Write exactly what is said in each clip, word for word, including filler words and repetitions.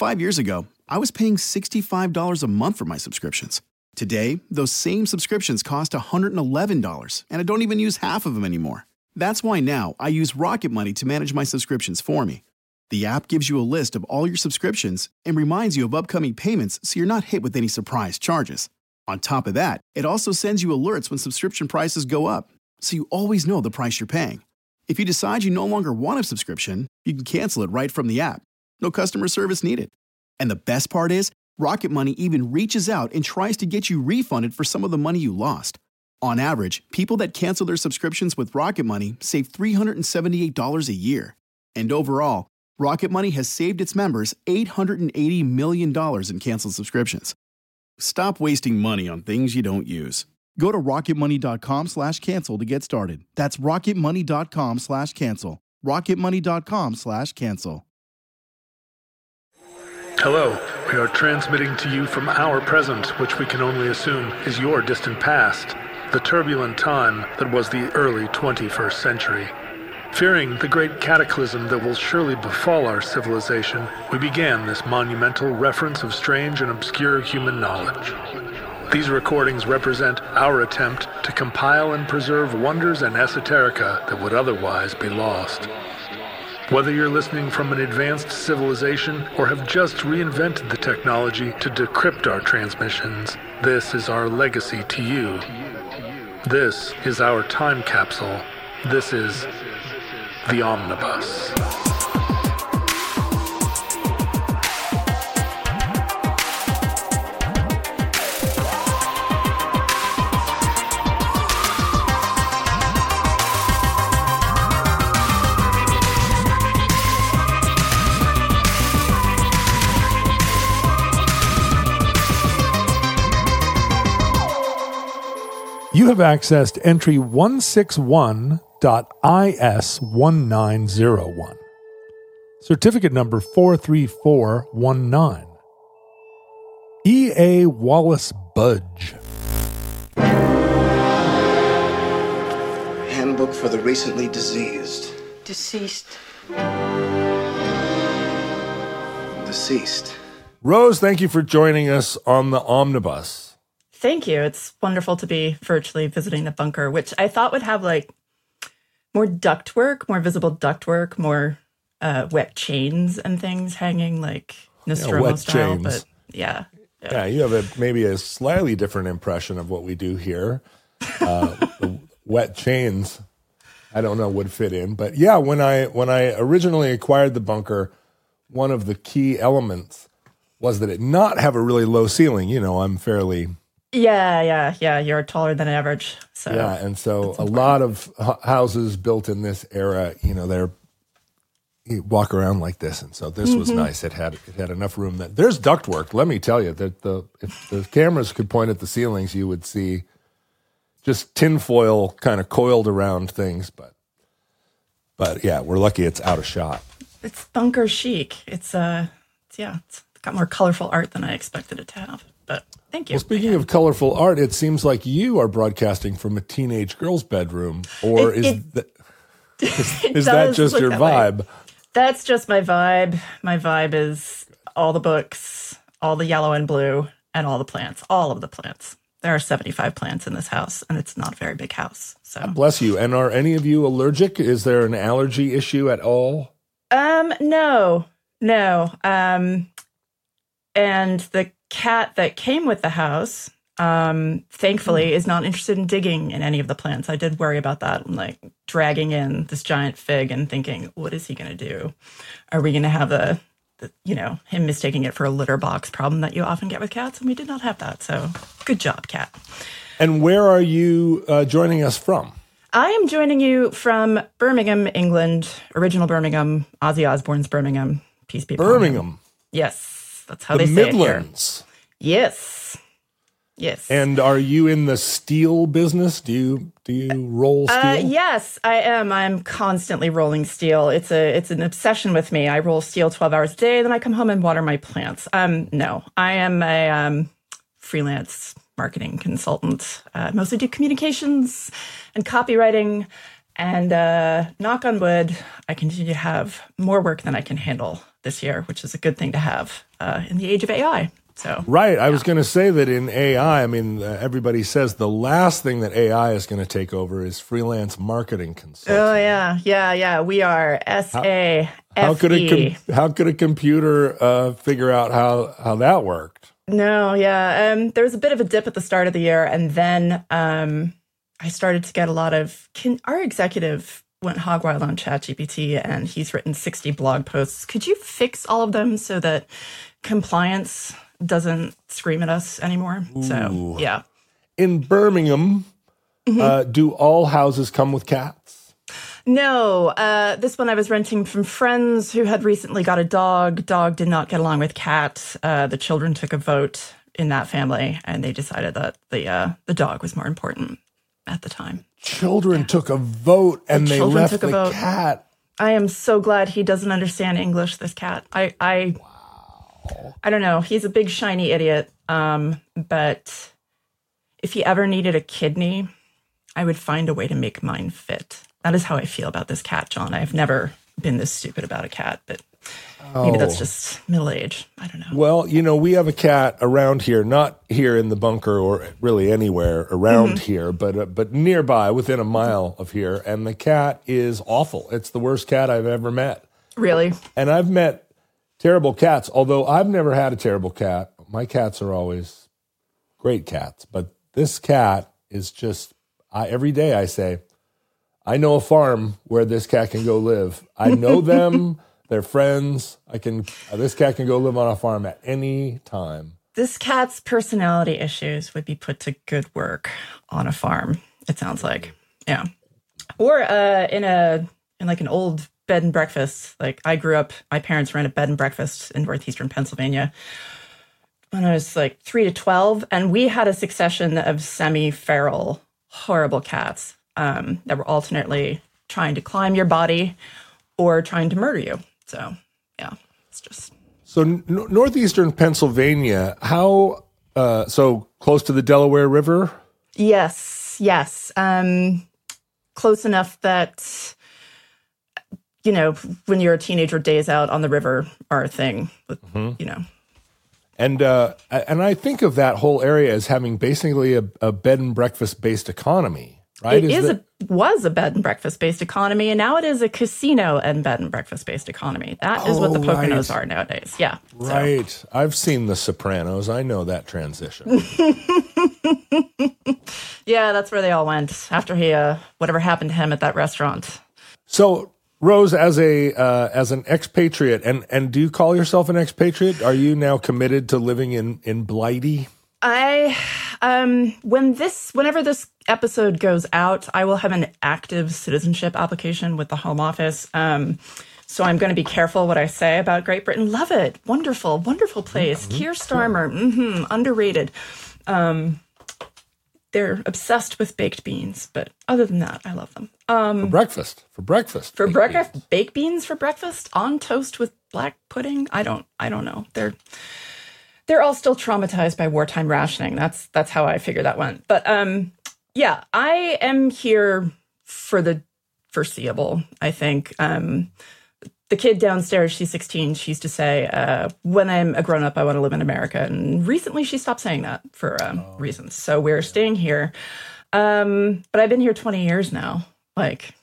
Five years ago, I was paying sixty-five dollars a month for my subscriptions. Today, those same subscriptions cost one hundred eleven dollars, and I don't even use half of them anymore. That's why now I use Rocket Money to manage my subscriptions for me. The app gives you a list of all your subscriptions and reminds you of upcoming payments so you're not hit with any surprise charges. On top of that, it also sends you alerts when subscription prices go up, so you always know the price you're paying. If you decide you no longer want a subscription, you can cancel it right from the app. No customer service needed. And the best part is, Rocket Money even reaches out and tries to get you refunded for some of the money you lost. On average, people that cancel their subscriptions with Rocket Money save three hundred seventy-eight dollars a year. And overall, Rocket Money has saved its members eight hundred eighty million dollars in canceled subscriptions. Stop wasting money on things you don't use. Go to rocketmoney.com slash cancel to get started. That's rocketmoney.com slash cancel. rocketmoney.com slash cancel. Hello, we are transmitting to you from our present, which we can only assume is your distant past, the turbulent time that was the early twenty-first century. Fearing the great cataclysm that will surely befall our civilization, we began this monumental reference of strange and obscure human knowledge. These recordings represent our attempt to compile and preserve wonders and esoterica that would otherwise be lost. Whether you're listening from an advanced civilization or have just reinvented the technology to decrypt our transmissions, this is our legacy to you. This is our time capsule. This is the Omnibus. You have accessed entry one sixty-one dot I S one nine zero one. Certificate number four three four one nine. E A. Wallace Budge. Handbook for the recently diseased. Deceased. Deceased. Rose, thank you for joining us on the Omnibus. Thank you. It's wonderful to be virtually visiting the bunker, which I thought would have like more ductwork, more visible ductwork, more uh, wet chains and things hanging like Nostromo yeah, wet style. chains. But yeah, yeah, yeah, you have a maybe a slightly different impression of what we do here. Uh, the wet chains, I don't know, would fit in, but yeah, when I when I originally acquired the bunker, one of the key elements was that it not have a really low ceiling. You know, I'm fairly Yeah, yeah, yeah. You're taller than average. So yeah, and so a lot of h- houses built in this era, you know, they're you walk around like this, and so this mm-hmm. was nice. It had it had enough room that there's ductwork. Let me tell you that the if the cameras could point at the ceilings, you would see just tinfoil kind of coiled around things. But but yeah, we're lucky it's out of shot. It's bunker chic. It's uh, it's, yeah, it's got more colorful art than I expected it to have. But thank you. Well, speaking of colorful art, it seems like you are broadcasting from a teenage girl's bedroom, or it, is it, that is, is that just your that vibe? Way. That's just my vibe. My vibe is all the books, all the yellow and blue, and all the plants. All of the plants. There are seventy-five plants in this house, and it's not a very big house. So God bless you. And are any of you allergic? Is there an allergy issue at all? Um, no, no. Um, and the cat that came with the house, um, thankfully, mm. is not interested in digging in any of the plants. I did worry about that. I'm like dragging in this giant fig and thinking, what is he going to do? Are we going to have the, the, you know, him mistaking it for a litter box problem that you often get with cats? And we did not have that. So good job, cat. And where are you uh, joining us from? I am joining you from Birmingham, England, original Birmingham, Ozzy Osbourne's Birmingham. Peace be upon him. Birmingham. Yes, that's how the they say Midlands. it here. Yes, yes. And are you in the steel business? Do you do you roll steel? Uh, yes, I am. I'm constantly rolling steel. It's a it's an obsession with me. I roll steel twelve hours a day, then I come home and water my plants. Um, no, I am a um, freelance marketing consultant. Uh, mostly do communications and copywriting. And uh, knock on wood, I continue to have more work than I can handle. this year, which is a good thing to have uh, in the age of A I. So right. I yeah. was going to say that in A I, I mean, uh, everybody says the last thing that A I is going to take over is freelance marketing consulting. Oh, yeah. Yeah, yeah. We are S A F E. How could a, com- how could a computer uh, figure out how, how that worked? No, yeah. Um, there was a bit of a dip at the start of the year, and then um, I started to get a lot of... Can, our executive went hog wild on ChatGPT, and he's written sixty blog posts. Could you fix all of them so that compliance doesn't scream at us anymore? Ooh. So, yeah. In Birmingham, mm-hmm. uh, do all houses come with cats? No. Uh, this one I was renting from friends who had recently got a dog. Dog did not get along with cat. Uh, the children took a vote in that family, and they decided that the uh, the dog was more important at the time. Children yeah. took a vote, and the they left the vote. cat. I am so glad he doesn't understand English, this cat. I... I wow. I don't know. He's a big, shiny idiot. Um, but if he ever needed a kidney, I would find a way to make mine fit. That is how I feel about this cat, John. I've never been this stupid about a cat, but oh. maybe that's just middle age. I don't know. Well, you know, we have a cat around here, not here in the bunker or really anywhere around mm-hmm. here, but uh, but nearby, within a mile of here. And the cat is awful. It's the worst cat I've ever met. Really? And I've met terrible cats, although I've never had a terrible cat. My cats are always great cats, but this cat is just, I, every day I say, I know a farm where this cat can go live. I know them, they're friends. I can, uh, this cat can go live on a farm at any time. This cat's personality issues would be put to good work on a farm, it sounds like. Yeah. Or uh, in a, in like an old bed and breakfast. Like I grew up, my parents ran a bed and breakfast in northeastern Pennsylvania when I was like three to twelve. And we had a succession of semi-feral, horrible cats um, that were alternately trying to climb your body or trying to murder you. So, yeah, it's just... So n- northeastern Pennsylvania, how, uh, so close to the Delaware River? Yes, yes. Um, close enough that... you know, when you're a teenager, days out on the river are a thing, but, mm-hmm. you know. And uh, and I think of that whole area as having basically a, a bed and breakfast based economy, right? It is is that... a, was a bed and breakfast based economy, and now it is a casino and bed and breakfast based economy. That is oh, what the Poconos right. are nowadays. Yeah. Right. So. I've seen The Sopranos. I know that transition. Yeah, that's where they all went after he, uh, whatever happened to him at that restaurant. So... Rose, as a uh, as an expatriate, and, and do you call yourself an expatriate? Are you now committed to living in, in Blighty? I, um, when this, whenever this episode goes out, I will have an active citizenship application with the Home Office. Um, so I'm going to be careful what I say about Great Britain. Love it. Wonderful, wonderful place. Mm-hmm. Keir Starmer, mm-hmm, underrated. Um, They're obsessed with baked beans, but other than that, I love them. Um, for breakfast, for breakfast, for breakfast, beans. baked beans for breakfast on toast with black pudding. I don't, I don't know. They're they're all still traumatized by wartime rationing. That's that's how I figure that went. But um, yeah, I am here for the foreseeable. I think. Um, The kid downstairs, she's sixteen, she used to say, uh, when I'm a grown-up, I want to live in America. And recently she stopped saying that for um, oh. reasons. So we're staying here. Um, but I've been here twenty years now. Like,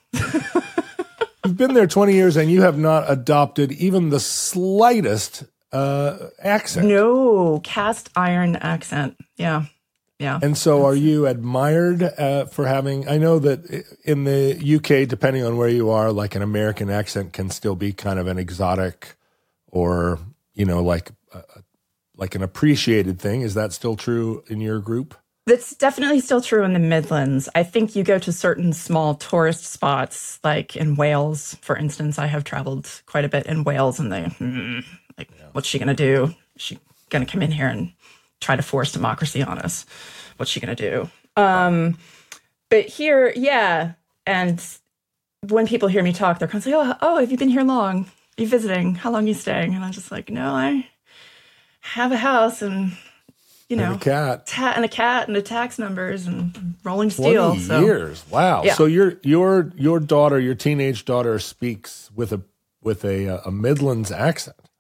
You've been there twenty years and you have not adopted even the slightest uh, accent. No, cast iron accent. Yeah. Yeah. And so are you admired uh, for having, I know that in the U K, depending on where you are, like an American accent can still be kind of an exotic or, you know, like uh, like an appreciated thing. Is that still true in your group? That's definitely still true in the Midlands. I think you go to certain small tourist spots, like in Wales, for instance. I have traveled quite a bit in Wales, and they, mm, like, yeah. What's she going to do? Is she going to come in here and try to force democracy on us? What's she going to do? Um, but here, yeah. And when people hear me talk, they're kind of like, oh, oh, have you been here long? Are you visiting? How long are you staying? And I'm just like, no, I have a house and, you know, and a cat, ta- and a cat and the tax numbers and rolling steel. twenty so. years. Wow. Yeah. So your, your, your daughter, your teenage daughter speaks with a, with a, a Midlands accent.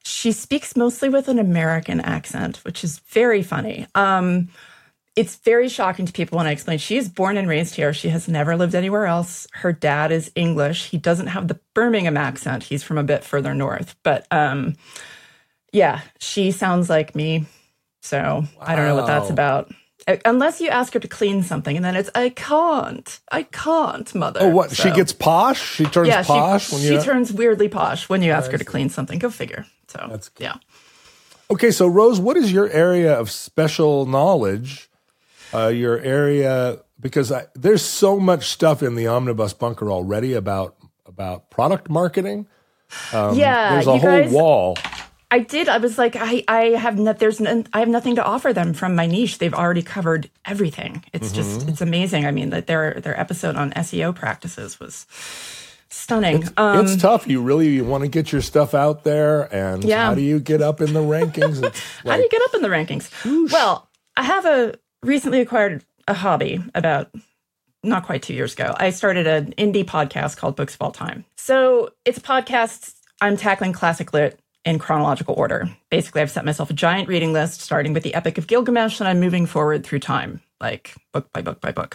She speaks mostly with an American accent, which is very funny. Um, it's very shocking to people when I explain she is born and raised here. She has never lived anywhere else. Her dad is English. He doesn't have the Birmingham accent. He's from a bit further north. But um, yeah, she sounds like me. So wow. I don't know what that's about. Unless you ask her to clean something, and then it's, I can't. I can't, mother. Oh, what? So, she gets posh? She turns yeah, posh? She, when she you... turns weirdly posh when you ask her to clean something. Go figure. So, That's cool. yeah. Okay, so Rose, what is your area of special knowledge? Uh, your area, because I, there's so much stuff in the Omnibus Bunker already about about product marketing. Um, yeah, there's a you whole guys, wall. I did. I was like, I, I have no, there's no, I have nothing to offer them from my niche. They've already covered everything. It's mm-hmm. just, it's amazing. I mean, that their their episode on S E O practices was stunning. It's, um, it's tough. You really you want to get your stuff out there, and yeah. how do you get up in the rankings? It's like, how do you get up in the rankings? Whoosh. Well, I have a recently acquired a hobby about not quite two years ago. I started an indie podcast called Books of All Time. So it's a podcast. I'm tackling classic lit in chronological order. Basically, I've set myself a giant reading list, starting with the Epic of Gilgamesh, and I'm moving forward through time, like book by book by book.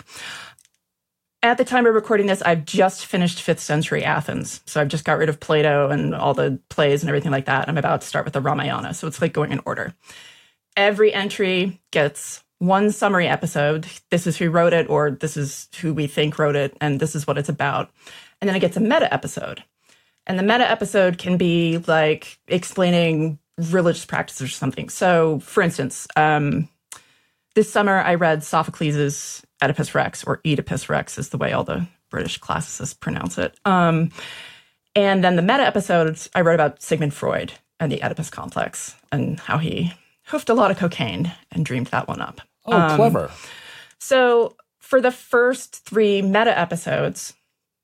At the time of recording this, I've just finished fifth century Athens. So I've just got rid of Plato and all the plays and everything like that. I'm about to start with the Ramayana. So it's like going in order. Every entry gets one summary episode. This is who wrote it, or this is who we think wrote it, and this is what it's about. And then it gets a meta episode. And the meta episode can be like explaining religious practices or something. So, for instance, um, this summer I read Sophocles' Oedipus Rex, or Oedipus Rex is the way all the British classicists pronounce it. Um, and then the meta episode, I wrote about Sigmund Freud and the Oedipus complex and how he hoofed a lot of cocaine and dreamed that one up. Oh, um, clever. So for the first three meta episodes,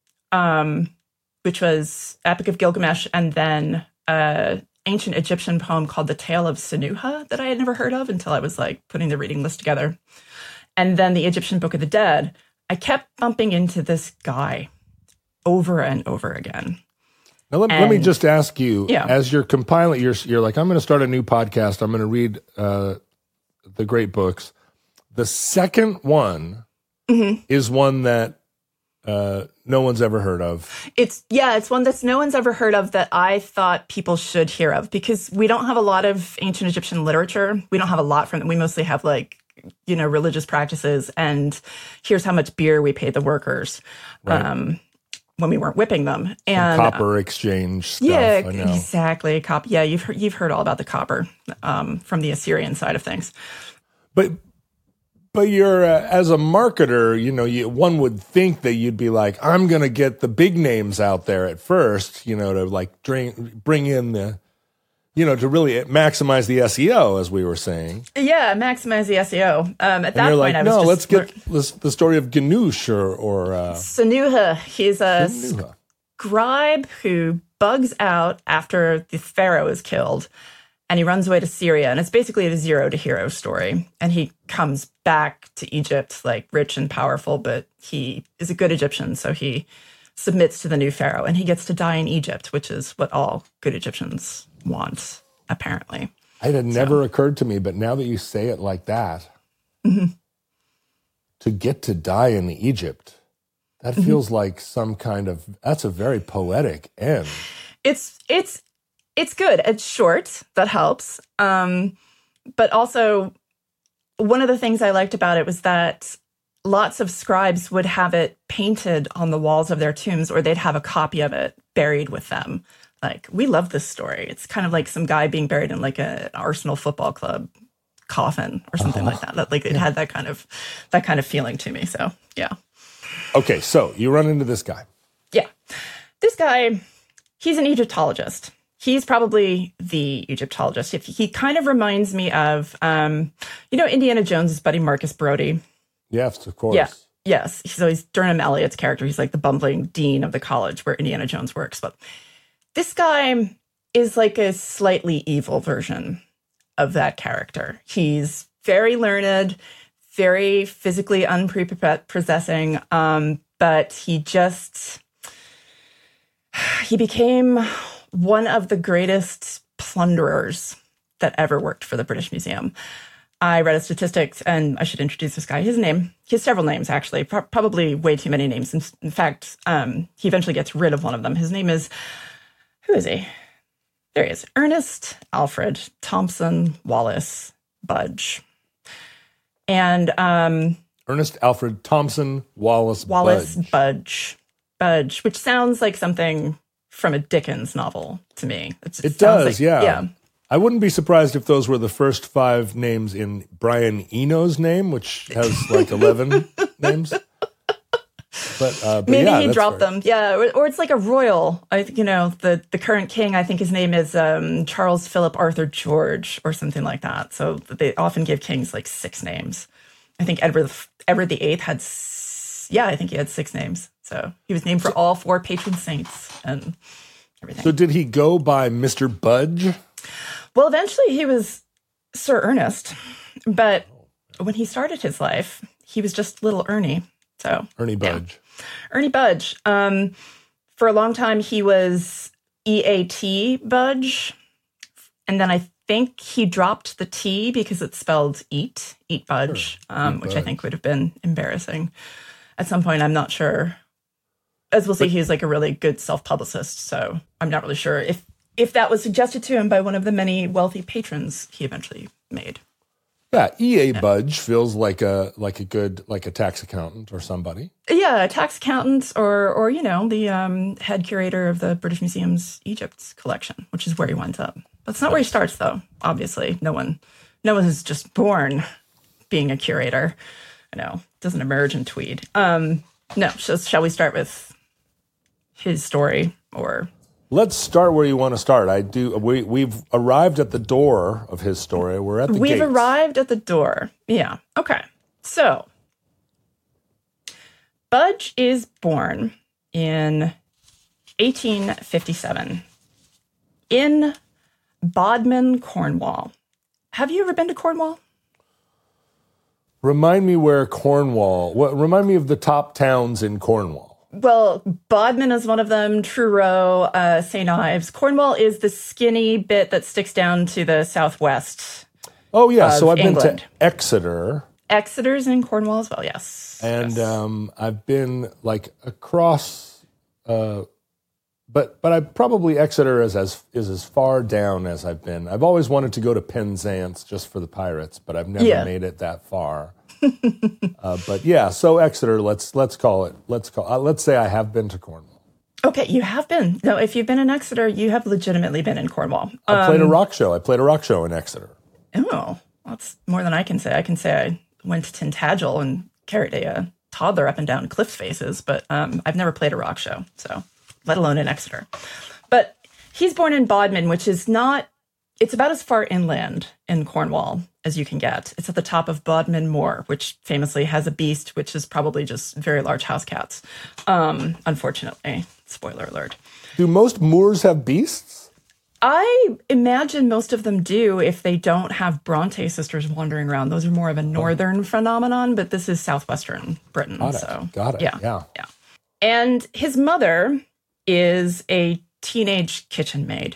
um, which was Epic of Gilgamesh and then an ancient Egyptian poem called The Tale of Sinuha that I had never heard of until I was like putting the reading list together. And then the Egyptian Book of the Dead, I kept bumping into this guy over and over again. Now, let, and, let me just ask you, yeah. as you're compiling, you're, you're like, I'm going to start a new podcast. I'm going to read uh, the great books. The second one mm-hmm. is one that uh, no one's ever heard of. It's, yeah, it's one that no one's ever heard of that I thought people should hear of, because we don't have a lot of ancient Egyptian literature. We don't have a lot from it. We mostly have like, you know, religious practices and here's how much beer we paid the workers. Right. Um, when we weren't whipping them. And some copper exchange stuff. Yeah, I know. exactly. Cop- yeah, you've heard, you've heard all about the copper um, from the Assyrian side of things. But but you're uh, as a marketer, you know, you, one would think that you'd be like, I'm going to get the big names out there at first, you know, to like drain, bring in the, you know, to really maximize the S E O, as we were saying. Yeah, maximize the S E O. Um, at and that you're point, like, I was no, just let's get this, the story of Ganush or or uh, Sinuha. He's a Sinuha. scribe who bugs out after the pharaoh is killed, and he runs away to Syria. And it's basically a zero to hero story. And he comes back to Egypt like rich and powerful, but he is a good Egyptian, so he submits to the new pharaoh, and he gets to die in Egypt, which is what all good Egyptians want, apparently. It had never so. occurred to me, but now that you say it like that, mm-hmm. to get to die in Egypt, that mm-hmm. feels like some kind of, that's a very poetic end. It's it's it's good. It's short. That helps. Um, but also, one of the things I liked about it was that lots of scribes would have it painted on the walls of their tombs, or they'd have a copy of it buried with them. Like, we love this story. It's kind of like some guy being buried in like a, an Arsenal Football Club coffin or something uh-huh. like that. Like it yeah. had that kind of that kind of feeling to me. So yeah. Okay, so you run into this guy. Yeah, this guy, he's an Egyptologist. He's probably the Egyptologist. If he kind of reminds me of, um, you know, Indiana Jones' buddy Marcus Brody. Yes, of course. Yeah. Yes. So he's Durham Elliott's character. He's like the bumbling dean of the college where Indiana Jones works, but. This guy is like a slightly evil version of that character. He's very learned, very physically unprepossessing, um, but he just, he became one of the greatest plunderers that ever worked for the British Museum. I read a statistics, and I should introduce this guy. His name, he has several names, actually, pro- probably way too many names. In, in fact, um, he eventually gets rid of one of them. His name is, who is he? There he is. Ernest Alfred Thompson Wallace Budge. And um, Ernest Alfred Thompson Wallace Wallace Budge. Budge. Budge, which sounds like something from a Dickens novel to me. It's, It sounds does, like- yeah. Yeah. I wouldn't be surprised if those were the first five names in Brian Eno's name, which has like eleven names. But, uh, but Maybe yeah, he that's dropped fair. them. Yeah. Or, or it's like a royal. I, you know, the, the current king, I think his name is um, Charles Philip Arthur George or something like that. So they often give kings like six names. I think Edward, Edward the Eighth had, s- yeah, I think he had six names. So he was named for all four patron saints and everything. So did he go by Mister Budge? Well, eventually he was Sir Ernest, but when he started his life, he was just little Ernie. So Ernie yeah. Budge. Ernie Budge. Um, for a long time, he was E A T Budge, and then I think he dropped the T because it's spelled eat, eat Budge, Sure. um, Eat which I Budge. think would have been embarrassing at some point. I'm not sure. As we'll see, he's like a really good self-publicist, so I'm not really sure if if that was suggested to him by one of the many wealthy patrons he eventually made. Yeah, E A Budge feels like a like a good like a tax accountant or somebody. Yeah, a tax accountant or, or you know, the um, head curator of the British Museum's Egypt collection, which is where he winds up. That's not where he starts, though, obviously. No one no one is just born being a curator. You know, doesn't emerge in Tweed. Um, no, so shall we start with his story or... Let's start where you want to start. I do. We we've arrived at the door of his story. We're at the We've gates. arrived at the door. Yeah. Okay. So, Budge is born in eighteen fifty-seven in Bodmin, Cornwall. Have you ever been to Cornwall? Remind me where Cornwall. What? Remind me of the top towns in Cornwall. Well, Bodmin is one of them, Truro, uh, Saint Ives. Cornwall is the skinny bit that sticks down to the southwest. Oh yeah, so Of I've England. been to Exeter, Exeter's in Cornwall as well, yes. and Yes. um, I've been like across, uh, but but I probably Exeter is as is as far down as I've been. I've always wanted to go to Penzance just for the pirates, but I've never Yeah. made it that far. uh, but yeah, so Exeter. Let's let's call it. Let's call. Uh, let's say I have been to Cornwall. Okay, you have been. No, if you've been in Exeter, you have legitimately been in Cornwall. I played a rock show. I played a rock show in Exeter. Oh, that's more than I can say. I can say I went to Tintagel and carried a, uh toddler up and down cliff faces, but um, I've never played a rock show, so let alone in Exeter. But he's born in Bodmin, which is not, it's about as far inland in Cornwall as you can get. It's at the top of Bodmin Moor, which famously has a beast, which is probably just very large house cats. Um, unfortunately, spoiler alert. Do most moors have beasts? I imagine most of them do if they don't have Bronte sisters wandering around. Those are more of a northern phenomenon, but this is southwestern Britain. Got it. So Got it. Yeah, Yeah. yeah. And his mother is a teenage kitchen maid.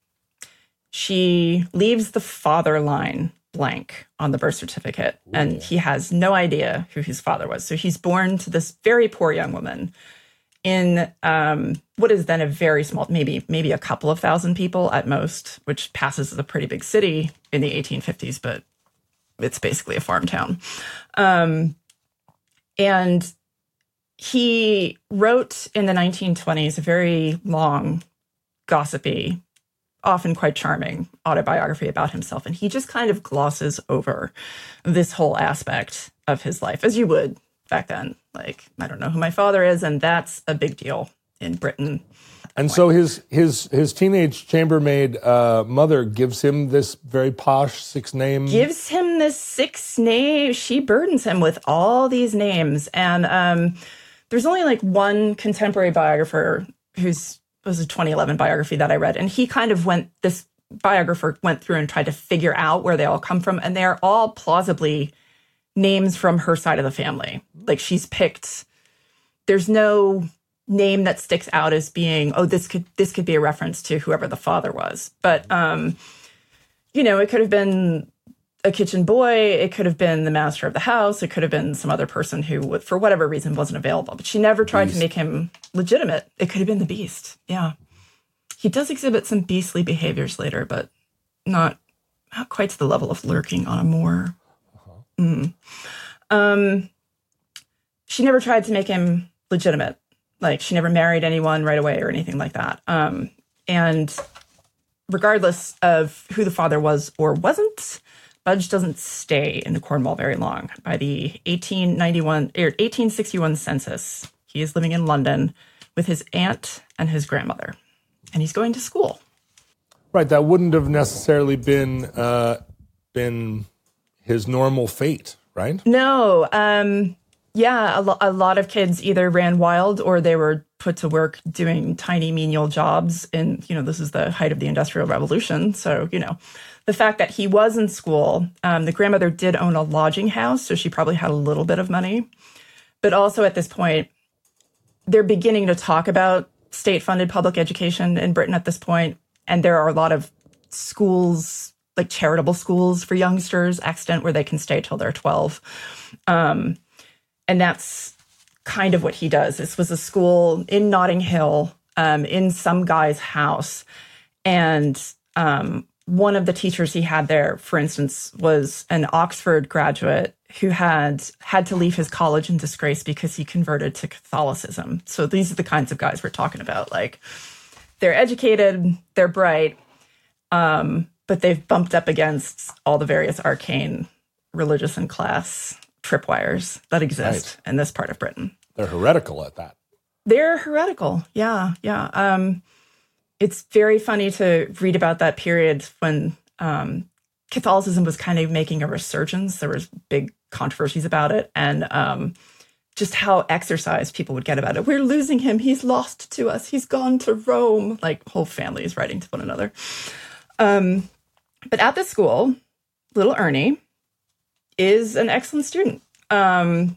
She leaves the father line blank on the birth certificate, Ooh. And he has no idea who his father was. So he's born to this very poor young woman in um, what is then a very small, maybe maybe a couple of thousand people at most, which passes as a pretty big city in the eighteen fifties, but it's basically a farm town. Um, and he wrote in the nineteen twenties a very long, gossipy, often quite charming autobiography about himself. And he just kind of glosses over this whole aspect of his life, as you would back then. Like, I don't know who my father is, and that's a big deal in Britain. And so his his his teenage chambermaid uh, mother gives him this very posh six name. Gives him this six name. She burdens him with all these names. And um, there's only like one contemporary biographer who's was a twenty eleven biography that I read. And he kind of went, this biographer went through and tried to figure out where they all come from. And they're all plausibly names from her side of the family. Like she's picked, there's no name that sticks out as being, oh, this could this could be a reference to whoever the father was. But, um, you know, it could have been a kitchen boy. It could have been the master of the house. It could have been some other person who, would, for whatever reason, wasn't available. But she never tried beast. to make him legitimate. It could have been the beast. Yeah. He does exhibit some beastly behaviors later, but not, not quite to the level of lurking on a moor. Uh-huh. Mm. Um, she never tried to make him legitimate. Like, she never married anyone right away or anything like that. Um, and regardless of who the father was or wasn't, Budge doesn't stay in Cornwall very long. By the eighteen ninety-one or eighteen sixty-one census, he is living in London with his aunt and his grandmother, and he's going to school. Right, that wouldn't have necessarily been uh, been his normal fate, right? No, um, yeah, a, lo- a lot of kids either ran wild or they were put to work doing tiny menial jobs. And you know, this is the height of the Industrial Revolution, so you know. The fact that he was in school, um, the grandmother did own a lodging house, so she probably had a little bit of money. But also at this point, they're beginning to talk about state-funded public education in Britain at this point, and there are a lot of schools, like charitable schools for youngsters, extant, where they can stay till they're twelve. Um, and that's kind of what he does. This was a school in Notting Hill, um, in some guy's house, and um, one of the teachers he had there, for instance, was an Oxford graduate who had had to leave his college in disgrace because he converted to Catholicism. So these are the kinds of guys we're talking about. Like, they're educated, they're bright, um, but they've bumped up against all the various arcane religious and class tripwires that exist right. in this part of Britain. They're heretical at that. They're heretical, yeah, yeah. Um, It's very funny to read about that period when um, Catholicism was kind of making a resurgence. There was big controversies about it, and um, just how exercised people would get about it. We're losing him. He's lost to us. He's gone to Rome. Like, whole families writing to one another. Um, but at the school, little Ernie is an excellent student. Um,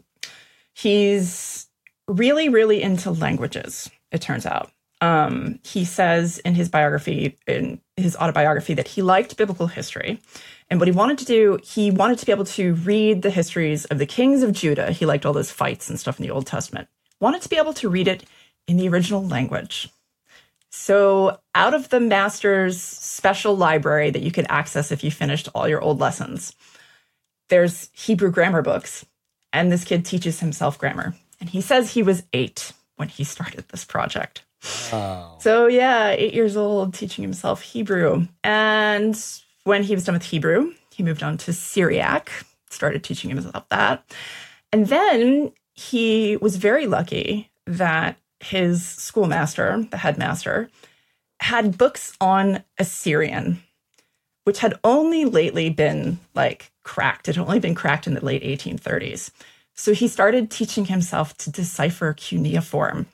he's really, really into languages, it turns out. Um, he says in his biography, in his autobiography, that he liked biblical history. And what he wanted to do, he wanted to be able to read the histories of the kings of Judah. He liked all those fights and stuff in the Old Testament. Wanted to be able to read it in the original language. So out of the master's special library that you could access if you finished all your old lessons, there's Hebrew grammar books. And this kid teaches himself grammar. And he says he was eight when he started this project. Wow. So yeah, eight years old, teaching himself Hebrew. And when he was done with Hebrew, he moved on to Syriac, started teaching himself that. And then he was very lucky that his schoolmaster, the headmaster, had books on Assyrian, which had only lately been like cracked. It had only been cracked in the late eighteen thirties. So he started teaching himself to decipher cuneiform.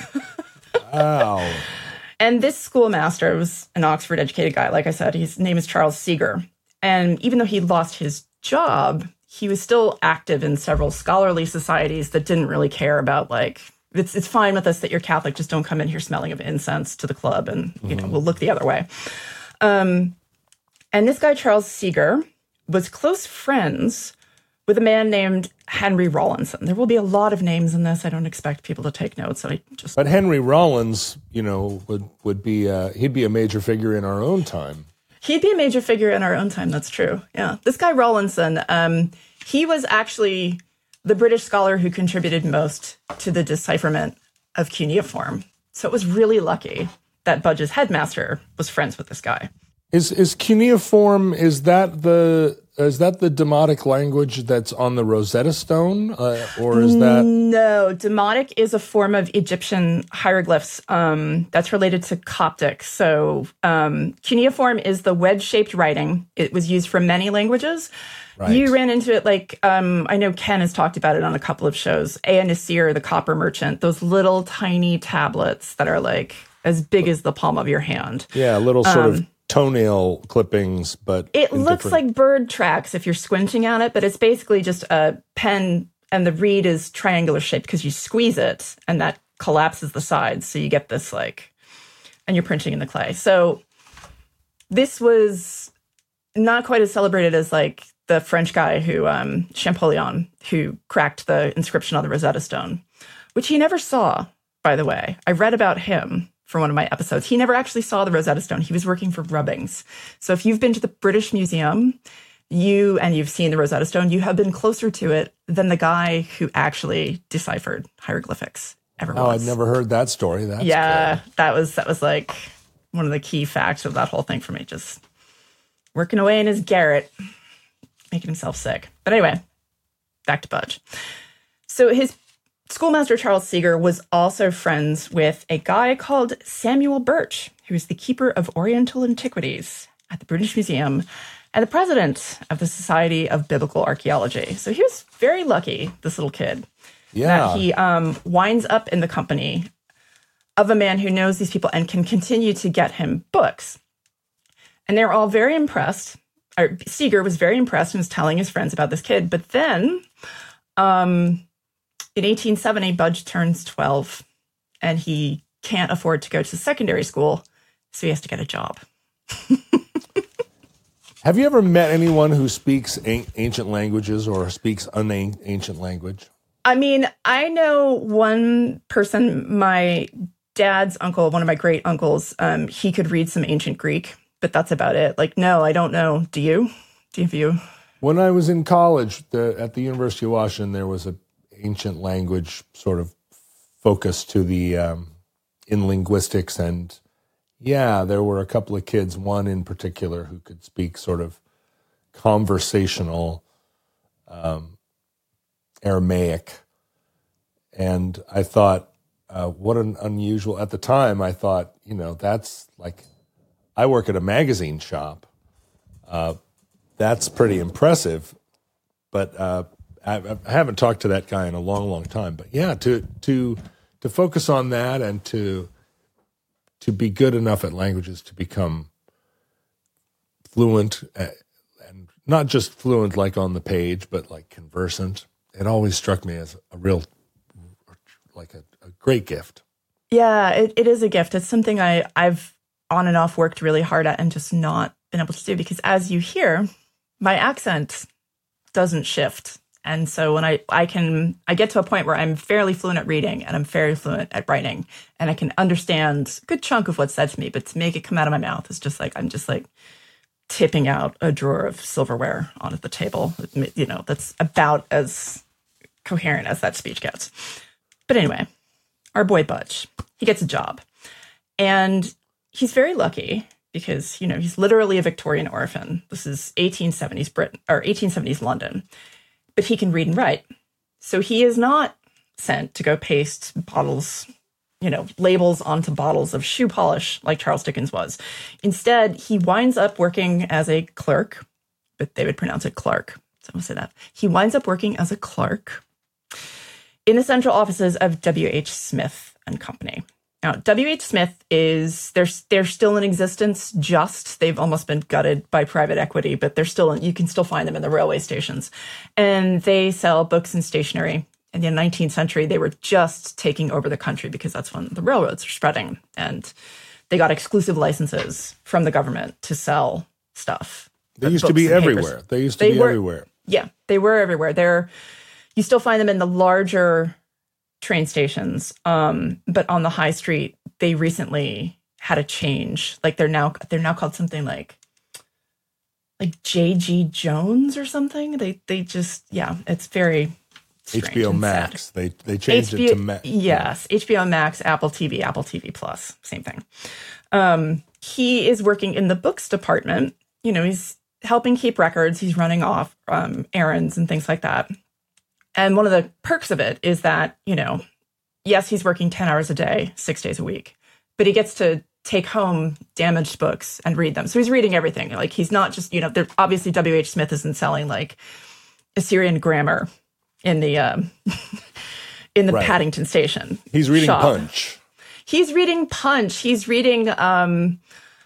Wow. And this schoolmaster was an Oxford-educated guy. Like I said, his name is Charles Seeger. And even though he lost his job, he was still active in several scholarly societies that didn't really care about, like, it's it's fine with us that you're Catholic, just don't come in here smelling of incense to the club and, you know, mm-hmm. we'll look the other way. Um, and this guy, Charles Seeger, was close friends with a man named Henry Rawlinson. There will be a lot of names in this. I don't expect people to take notes. So I just. But Henry Rawlins, you know, would would be uh, he'd be a major figure in our own time. He'd be a major figure in our own time. That's true. Yeah, this guy Rawlinson, um, he was actually the British scholar who contributed most to the decipherment of cuneiform. So it was really lucky that Budge's headmaster was friends with this guy. Is is cuneiform, is that the is that the Demotic language that's on the Rosetta Stone, uh, or is that no? Demotic is a form of Egyptian hieroglyphs um, that's related to Coptic. So um, cuneiform is the wedge-shaped writing. It was used for many languages. Right. You ran into it, like um, I know Ken has talked about it on a couple of shows. Ea Nasir, the copper merchant, those little tiny tablets that are like as big as the palm of your hand. Yeah, little sort um, of toenail clippings, but it looks different... like bird tracks if you're squinting at it, but it's basically just a pen, and the reed is triangular shaped because you squeeze it, and that collapses the sides. So you get this like, and you're printing in the clay. So this was not quite as celebrated as like the French guy who, um, Champollion, who cracked the inscription on the Rosetta Stone, which he never saw, by the way. I read about him for one of my episodes. He never actually saw the Rosetta Stone. He was working for Rubbings. So if you've been to the British Museum, you and you've seen the Rosetta Stone, you have been closer to it than the guy who actually deciphered hieroglyphics ever Oh, was. I'd never heard that story. That's yeah, cool. that was that was like one of the key facts of that whole thing for me. Just working away in his garret, making himself sick. But anyway, back to Budge. So his schoolmaster, Charles Seeger, was also friends with a guy called Samuel Birch, who was the keeper of Oriental Antiquities at the British Museum and the president of the Society of Biblical Archaeology. So he was very lucky, this little kid, Yeah. that he um, winds up in the company of a man who knows these people and can continue to get him books. And they're all very impressed. Or Seeger was very impressed and was telling his friends about this kid. But then um, in eighteen seventy, Budge turns twelve and he can't afford to go to secondary school, so he has to get a job. Have you ever met anyone who speaks an- ancient languages or speaks an ancient language? I mean, I know one person, my dad's uncle, one of my great uncles, um, he could read some ancient Greek, but that's about it. Like, no, I don't know. Do you? Do you? When I was in college the, at the University of Washington, there was an ancient language sort of focus to the um, in linguistics, and yeah, there were a couple of kids, one in particular who could speak sort of conversational um, Aramaic. And I thought, uh, what an unusual, at the time, I thought, you know, that's like, I work at a magazine shop. Uh, that's pretty impressive. But uh, I, I haven't talked to that guy in a long, long time. But yeah, to to to focus on that and to to be good enough at languages to become fluent, uh, and not just fluent like on the page, but like conversant. It always struck me as a real, like a, a great gift. Yeah, it, it is a gift. It's something I, I've on and off worked really hard at and just not been able to do, because as you hear, my accent doesn't shift. And so when I, I can, I get to a point where I'm fairly fluent at reading and I'm fairly fluent at writing, and I can understand a good chunk of what's said to me, but to make it come out of my mouth, it's just like, I'm just like tipping out a drawer of silverware onto the table. You know, that's about as coherent as that speech gets. But anyway, our boy Budge, he gets a job, and he's very lucky because, you know, he's literally a Victorian orphan. This is eighteen seventies Britain, or eighteen seventies London. But he can read and write. So he is not sent to go paste bottles, you know, labels onto bottles of shoe polish like Charles Dickens was. Instead, he winds up working as a clerk, but they would pronounce it Clark. So I'm going to say that. He winds up working as a clerk in the central offices of W H Smith and Company. Now, W H Smith is, they're, they're still in existence, just, they've almost been gutted by private equity, but they're still, you can still find them in the railway stations. And they sell books and stationery. In the nineteenth century, they were just taking over the country because that's when the railroads are spreading. And they got exclusive licenses from the government to sell stuff. They used to be everywhere. They used to They be were- everywhere. Yeah, they were everywhere. They're, you still find them in the larger train stations, um, but on the high street, they recently had a change. Like they're now they're now called something like like J G Jones or something. They they just yeah, it's very strange H B O and Max. sad. They they changed H B O it to Max. Yes, H B O Max, Apple T V, Apple T V Plus, same thing. Um, he is working in the books department. You know, he's helping keep records. He's running off um, errands and things like that. And one of the perks of it is that, you know, yes, he's working ten hours a day, six days a week, but he gets to take home damaged books and read them. So he's reading everything. Like he's not just, you know, there, obviously W H Smith isn't selling like Assyrian grammar in the um, in the Right. Paddington Station. He's reading shop. Punch. He's reading Punch. He's reading, um,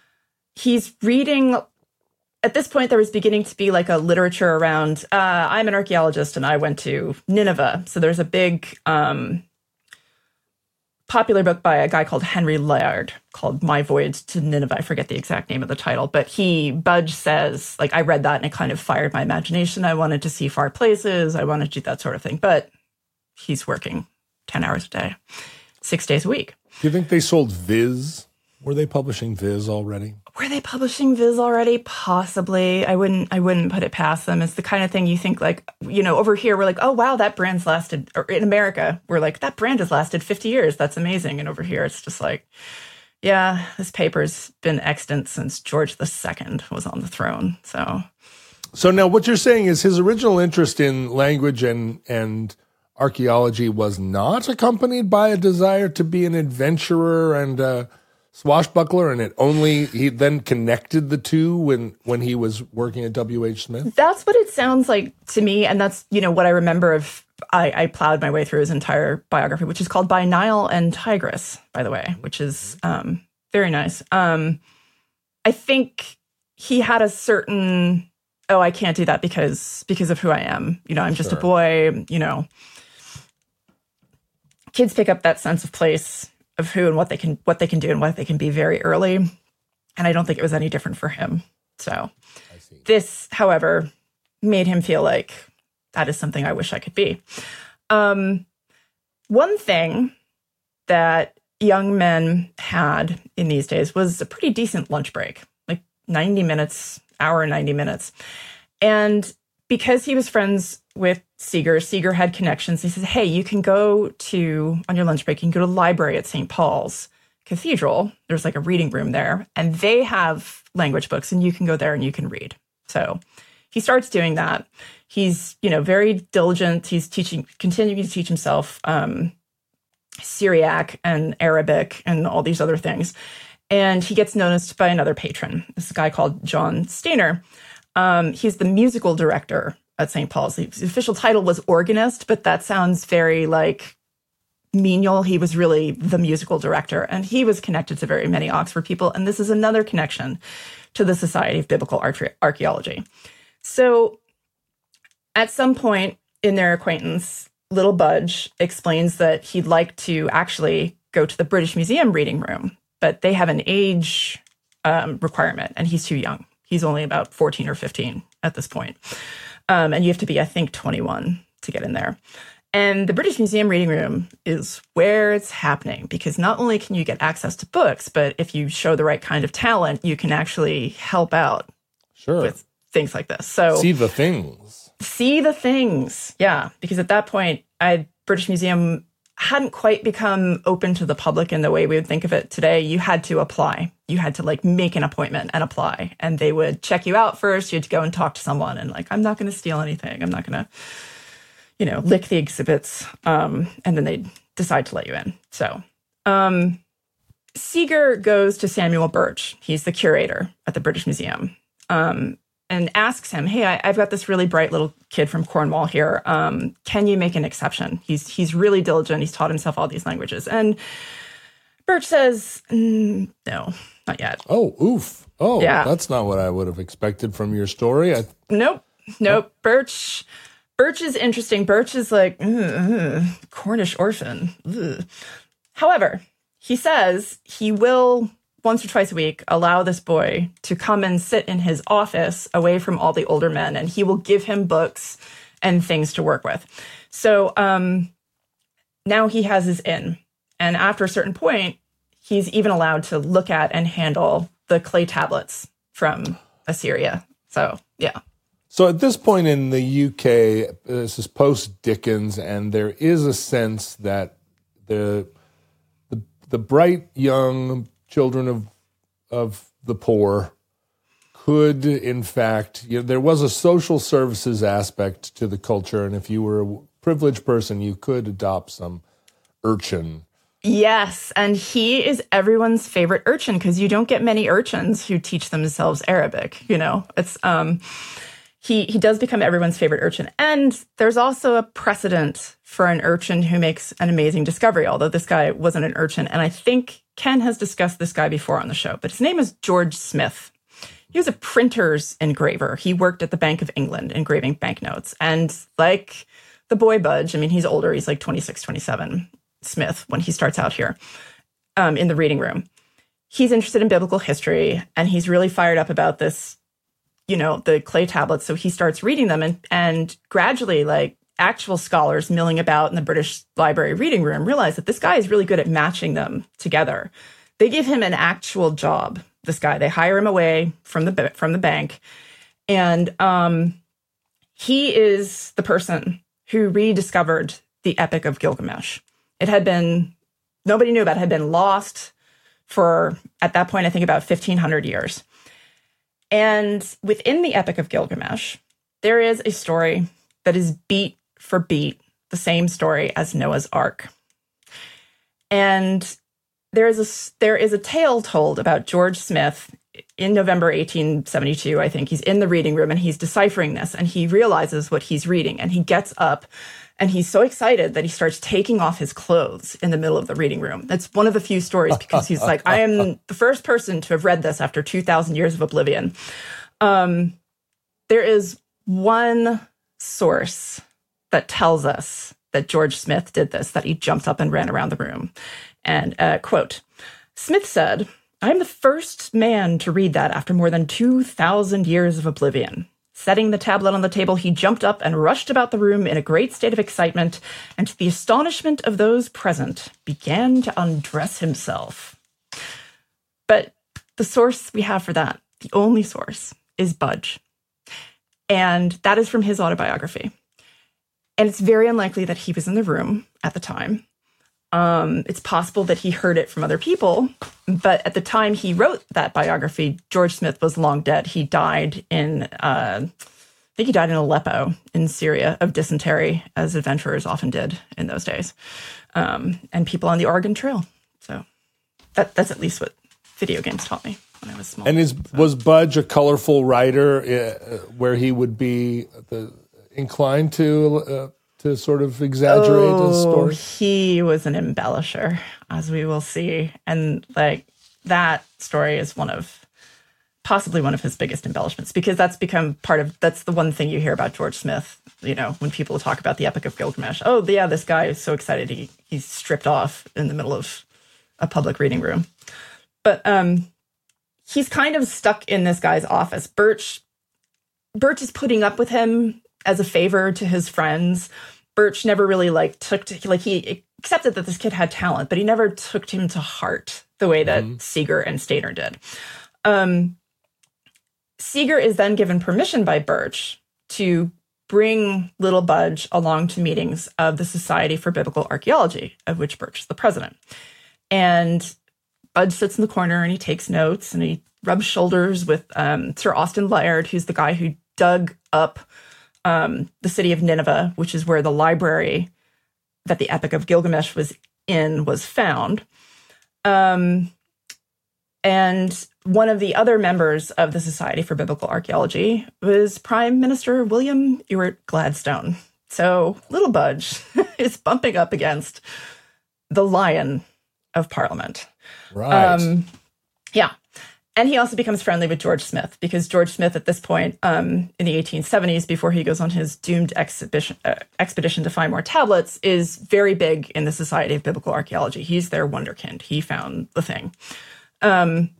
he's reading, at this point, there was beginning to be like a literature around, uh, I'm an archaeologist and I went to Nineveh. So there's a big um, popular book by a guy called Henry Layard called My Voyage to Nineveh. I forget the exact name of the title, but he, Budge says, like, I read that and it kind of fired my imagination. I wanted to see far places. I wanted to do that sort of thing. But he's working ten hours a day, six days a week. Do you think they sold Viz? Were they publishing Viz already? Were they publishing Viz already? Possibly. I wouldn't I wouldn't put it past them. It's the kind of thing you think, like, you know, over here, we're like, oh, wow, that brand's lasted, or in America, we're like, that brand has lasted fifty years. That's amazing. And over here, it's just like, yeah, this paper's been extant since George the Second was on the throne. So, so now what you're saying is his original interest in language and and archaeology was not accompanied by a desire to be an adventurer and a swashbuckler, and it only, he then connected the two when, when he was working at W H Smith? That's what it sounds like to me, and that's, you know, what I remember of, I, I plowed my way through his entire biography, which is called By Nile and Tigris, by the way, which is um, very nice. Um, I think he had a certain, oh, I can't do that because because of who I am. You know, I'm just sure. a boy, you know. Kids pick up that sense of place, of who and what they can what they can do and what they can be very early. And I don't think it was any different for him. So this, however, made him feel like that is something I wish I could be. Um, one thing that young men had in these days was a pretty decent lunch break, like ninety minutes, hour and ninety minutes. And because he was friends with Seeger, Seeger had connections. He says, hey, you can go to, on your lunch break, you can go to the library at Saint Paul's Cathedral. There's like a reading room there, and they have language books, and you can go there and you can read. So he starts doing that. He's, you know, very diligent. He's teaching, continuing to teach himself um, Syriac and Arabic and all these other things. And he gets noticed by another patron, this guy called John Stainer. Um, he's the musical director at Saint Paul's. His official title was organist, but that sounds very like menial. He was really the musical director, and he was connected to very many Oxford people. And this is another connection to the Society of Biblical Arche- Archaeology. So at some point in their acquaintance, little Budge explains that he'd like to actually go to the British Museum reading room, but they have an age um, requirement, and he's too young. He's only about fourteen or fifteen at this point. Um, and you have to be, I think, twenty-one to get in there. And the British Museum reading room is where it's happening, because not only can you get access to books, but if you show the right kind of talent, you can actually help out sure. with things like this. So see the things. See the things. Yeah. Because at that point, I British Museum hadn't quite become open to the public in the way we would think of it today. You had to apply. You had to like make an appointment and apply, and they would check you out first. You had to go and talk to someone, and like, I'm not going to steal anything. I'm not going to, you know, lick the exhibits. Um, and then they'd decide to let you in. So um, Seeger goes to Samuel Birch. He's the curator at the British Museum. Um, and asks him, hey, I, I've got this really bright little kid from Cornwall here. Um, can you make an exception? He's he's really diligent. He's taught himself all these languages. And Birch says, mm, no, not yet. Oh, oof. Oh, yeah. That's not what I would have expected from your story. I... Nope. Nope. Oh. Birch, Birch is interesting. Birch is like, ugh, Cornish orphan. Ugh. However, he says he will, once or twice a week, allow this boy to come and sit in his office away from all the older men, and he will give him books and things to work with. So um, now he has his in. And after a certain point, he's even allowed to look at and handle the clay tablets from Assyria. So, yeah. So at this point in the U K, this is post-Dickens, and there is a sense that the the, the bright young children of of the poor could, in fact, you know, there was a social services aspect to the culture, and if you were a privileged person, you could adopt some urchin. Yes, and he is everyone's favorite urchin, because you don't get many urchins who teach themselves Arabic. You know, it's um, he he does become everyone's favorite urchin, and there's also a precedent for an urchin who makes an amazing discovery. Although this guy wasn't an urchin, and I think Ken has discussed this guy before on the show, but his name is George Smith. He was a printer's engraver. He worked at the Bank of England engraving banknotes, and like the boy Budge, I mean, he's older. He's like twenty-six, twenty-seven. Smith when he starts out here um, in the reading room. He's interested in biblical history, and he's really fired up about this, you know, the clay tablets. So he starts reading them, and, and gradually, like, actual scholars milling about in the British Library reading room realize that this guy is really good at matching them together. They give him an actual job, this guy. They hire him away from the from the bank, and um, he is the person who rediscovered the Epic of Gilgamesh. It had been, nobody knew about it, had been lost for, at that point, I think about fifteen hundred years. And within the Epic of Gilgamesh, there is a story that is beat for beat the same story as Noah's Ark. And there is a, there is a tale told about George Smith in November eighteen seventy-two, I think. He's in the reading room and he's deciphering this, and he realizes what he's reading, and he gets up and he's so excited that he starts taking off his clothes in the middle of the reading room. That's one of the few stories because he's like, I am the first person to have read this after two thousand years of oblivion. Um, there is one source that tells us that George Smith did this, that he jumped up and ran around the room. And, uh, quote, Smith said, I am the first man to read that after more than two thousand years of oblivion. Setting the tablet on the table, he jumped up and rushed about the room in a great state of excitement, and to the astonishment of those present, began to undress himself. But the source we have for that, the only source, is Budge. And that is from his autobiography. And it's very unlikely that he was in the room at the time. Um, it's possible that he heard it from other people, but at the time he wrote that biography, George Smith was long dead. He died in, uh, I think he died in Aleppo in Syria of dysentery, as adventurers often did in those days, um, and people on the Oregon Trail. So that, that's at least what video games taught me when I was small. And is so. was Budge a colorful writer uh, where he would be the, inclined to... Uh, to sort of exaggerate oh, his story? He was an embellisher, as we will see. And like that story is one of, possibly one of his biggest embellishments, because that's become part of, that's the one thing you hear about George Smith, you know, when people talk about the Epic of Gilgamesh. Oh, yeah, this guy is so excited he he's stripped off in the middle of a public reading room. But um, he's kind of stuck in this guy's office. Birch, Birch is putting up with him as a favor to his friends. Birch never really like took to, like he accepted that this kid had talent, but he never took him to heart the way that mm-hmm. Seeger and Stainer did. Um, Seeger is then given permission by Birch to bring little Budge along to meetings of the Society for Biblical Archaeology, of which Birch is the president. And Budge sits in the corner and he takes notes and he rubs shoulders with um, Sir Austin Layard, who's the guy who dug up Um, the city of Nineveh, which is where the library that the Epic of Gilgamesh was in was found. Um, and one of the other members of the Society for Biblical Archaeology was Prime Minister William Ewart Gladstone. So little Budge is bumping up against the Lion of Parliament. Right. Um, yeah. And he also becomes friendly with George Smith, because George Smith at this point um, in the eighteen seventies, before he goes on his doomed exhibition, uh, expedition to find more tablets, is very big in the Society of Biblical Archaeology. He's their wonderkind. He found the thing. Um,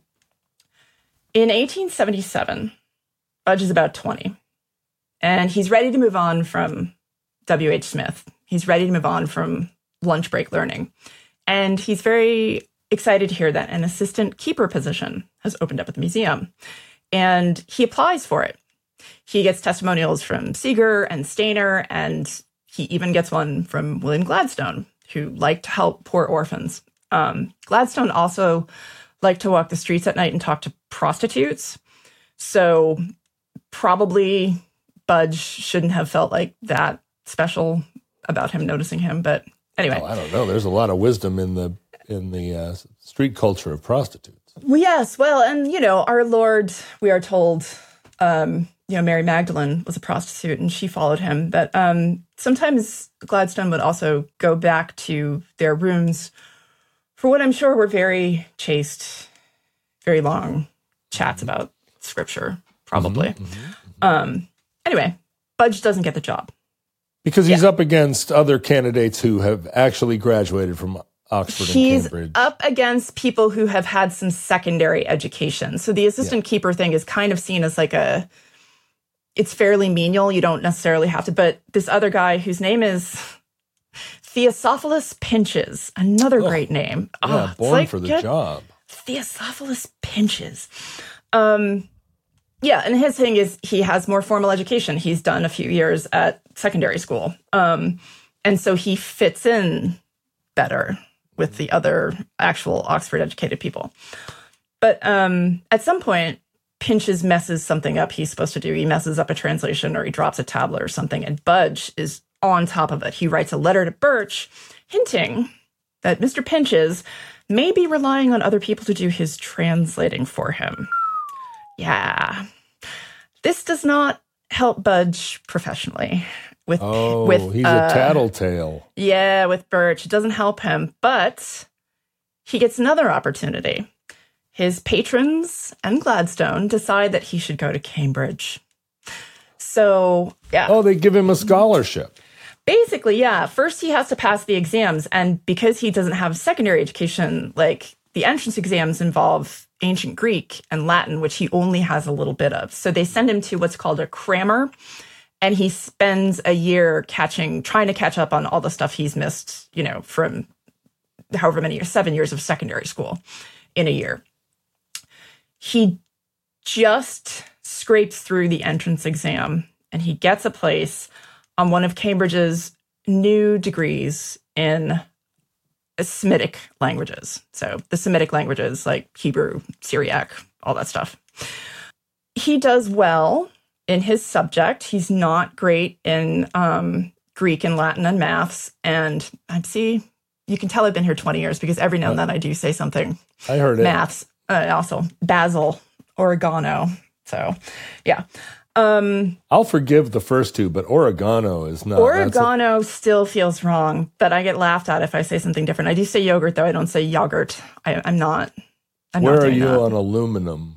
in eighteen seventy-seven, Budge is about twenty, and he's ready to move on from W H Smith. He's ready to move on from lunch break learning. And he's very excited to hear that an assistant keeper position has opened up at the museum. And he applies for it. He gets testimonials from Seeger and Stainer, and he even gets one from William Gladstone, who liked to help poor orphans. Um, Gladstone also liked to walk the streets at night and talk to prostitutes. So probably Budge shouldn't have felt like that special about him noticing him. But anyway. Well, I don't know. There's a lot of wisdom in the in the uh, street culture of prostitutes. Well, yes. Well, and, you know, our Lord, we are told, um, you know, Mary Magdalene was a prostitute and she followed him. But um, sometimes Gladstone would also go back to their rooms for what I'm sure were very chaste, very long chats about scripture, probably. Mm-hmm, mm-hmm, mm-hmm. Um, anyway, Budge doesn't get the job. Because he's Yeah. up against other candidates who have actually graduated from Oxford He's and Cambridge. up against people who have had some secondary education. So the assistant Yeah. keeper thing is kind of seen as like a, it's fairly menial. You don't necessarily have to, but this other guy whose name is Theosophilus Pinches, another Oh, great name. Yeah, Oh, it's born like, for the get- job. Theosophilus Pinches. Um, yeah, and his thing is he has more formal education. He's done a few years at secondary school. Um, and so he fits in better with the other actual Oxford educated people. But um, at some point, Pinches messes something up he's supposed to do. He messes up a translation or he drops a tablet or something, and Budge is on top of it. He writes a letter to Birch hinting that Mister Pinches may be relying on other people to do his translating for him. Yeah. This does not help Budge professionally. With, Oh, with, he's uh, a tattletale. Yeah, with Birch. It doesn't help him, but he gets another opportunity. His patrons and Gladstone decide that he should go to Cambridge. So, yeah. Oh, they give him a scholarship. Basically, yeah. First, he has to pass the exams. And because he doesn't have secondary education, like the entrance exams involve ancient Greek and Latin, which he only has a little bit of. So they send him to what's called a crammer. And he spends a year catching, trying to catch up on all the stuff he's missed, you know, from however many years, seven years of secondary school in a year. He just scrapes through the entrance exam and he gets a place on one of Cambridge's new degrees in Semitic languages. So the Semitic languages like Hebrew, Syriac, all that stuff. He does well in his subject. He's not great in um, Greek and Latin and maths. And I see, you can tell I've been here twenty years because every now and then I do say something I heard it. maths. Uh, also, basil, oregano. So, yeah. Um, I'll forgive the first two, but oregano is not. that's a- oregano still feels wrong, but I get laughed at if I say something different. I do say yogurt, though. I don't say yogurt. I, I'm not. I'm where not are doing you that. on aluminum?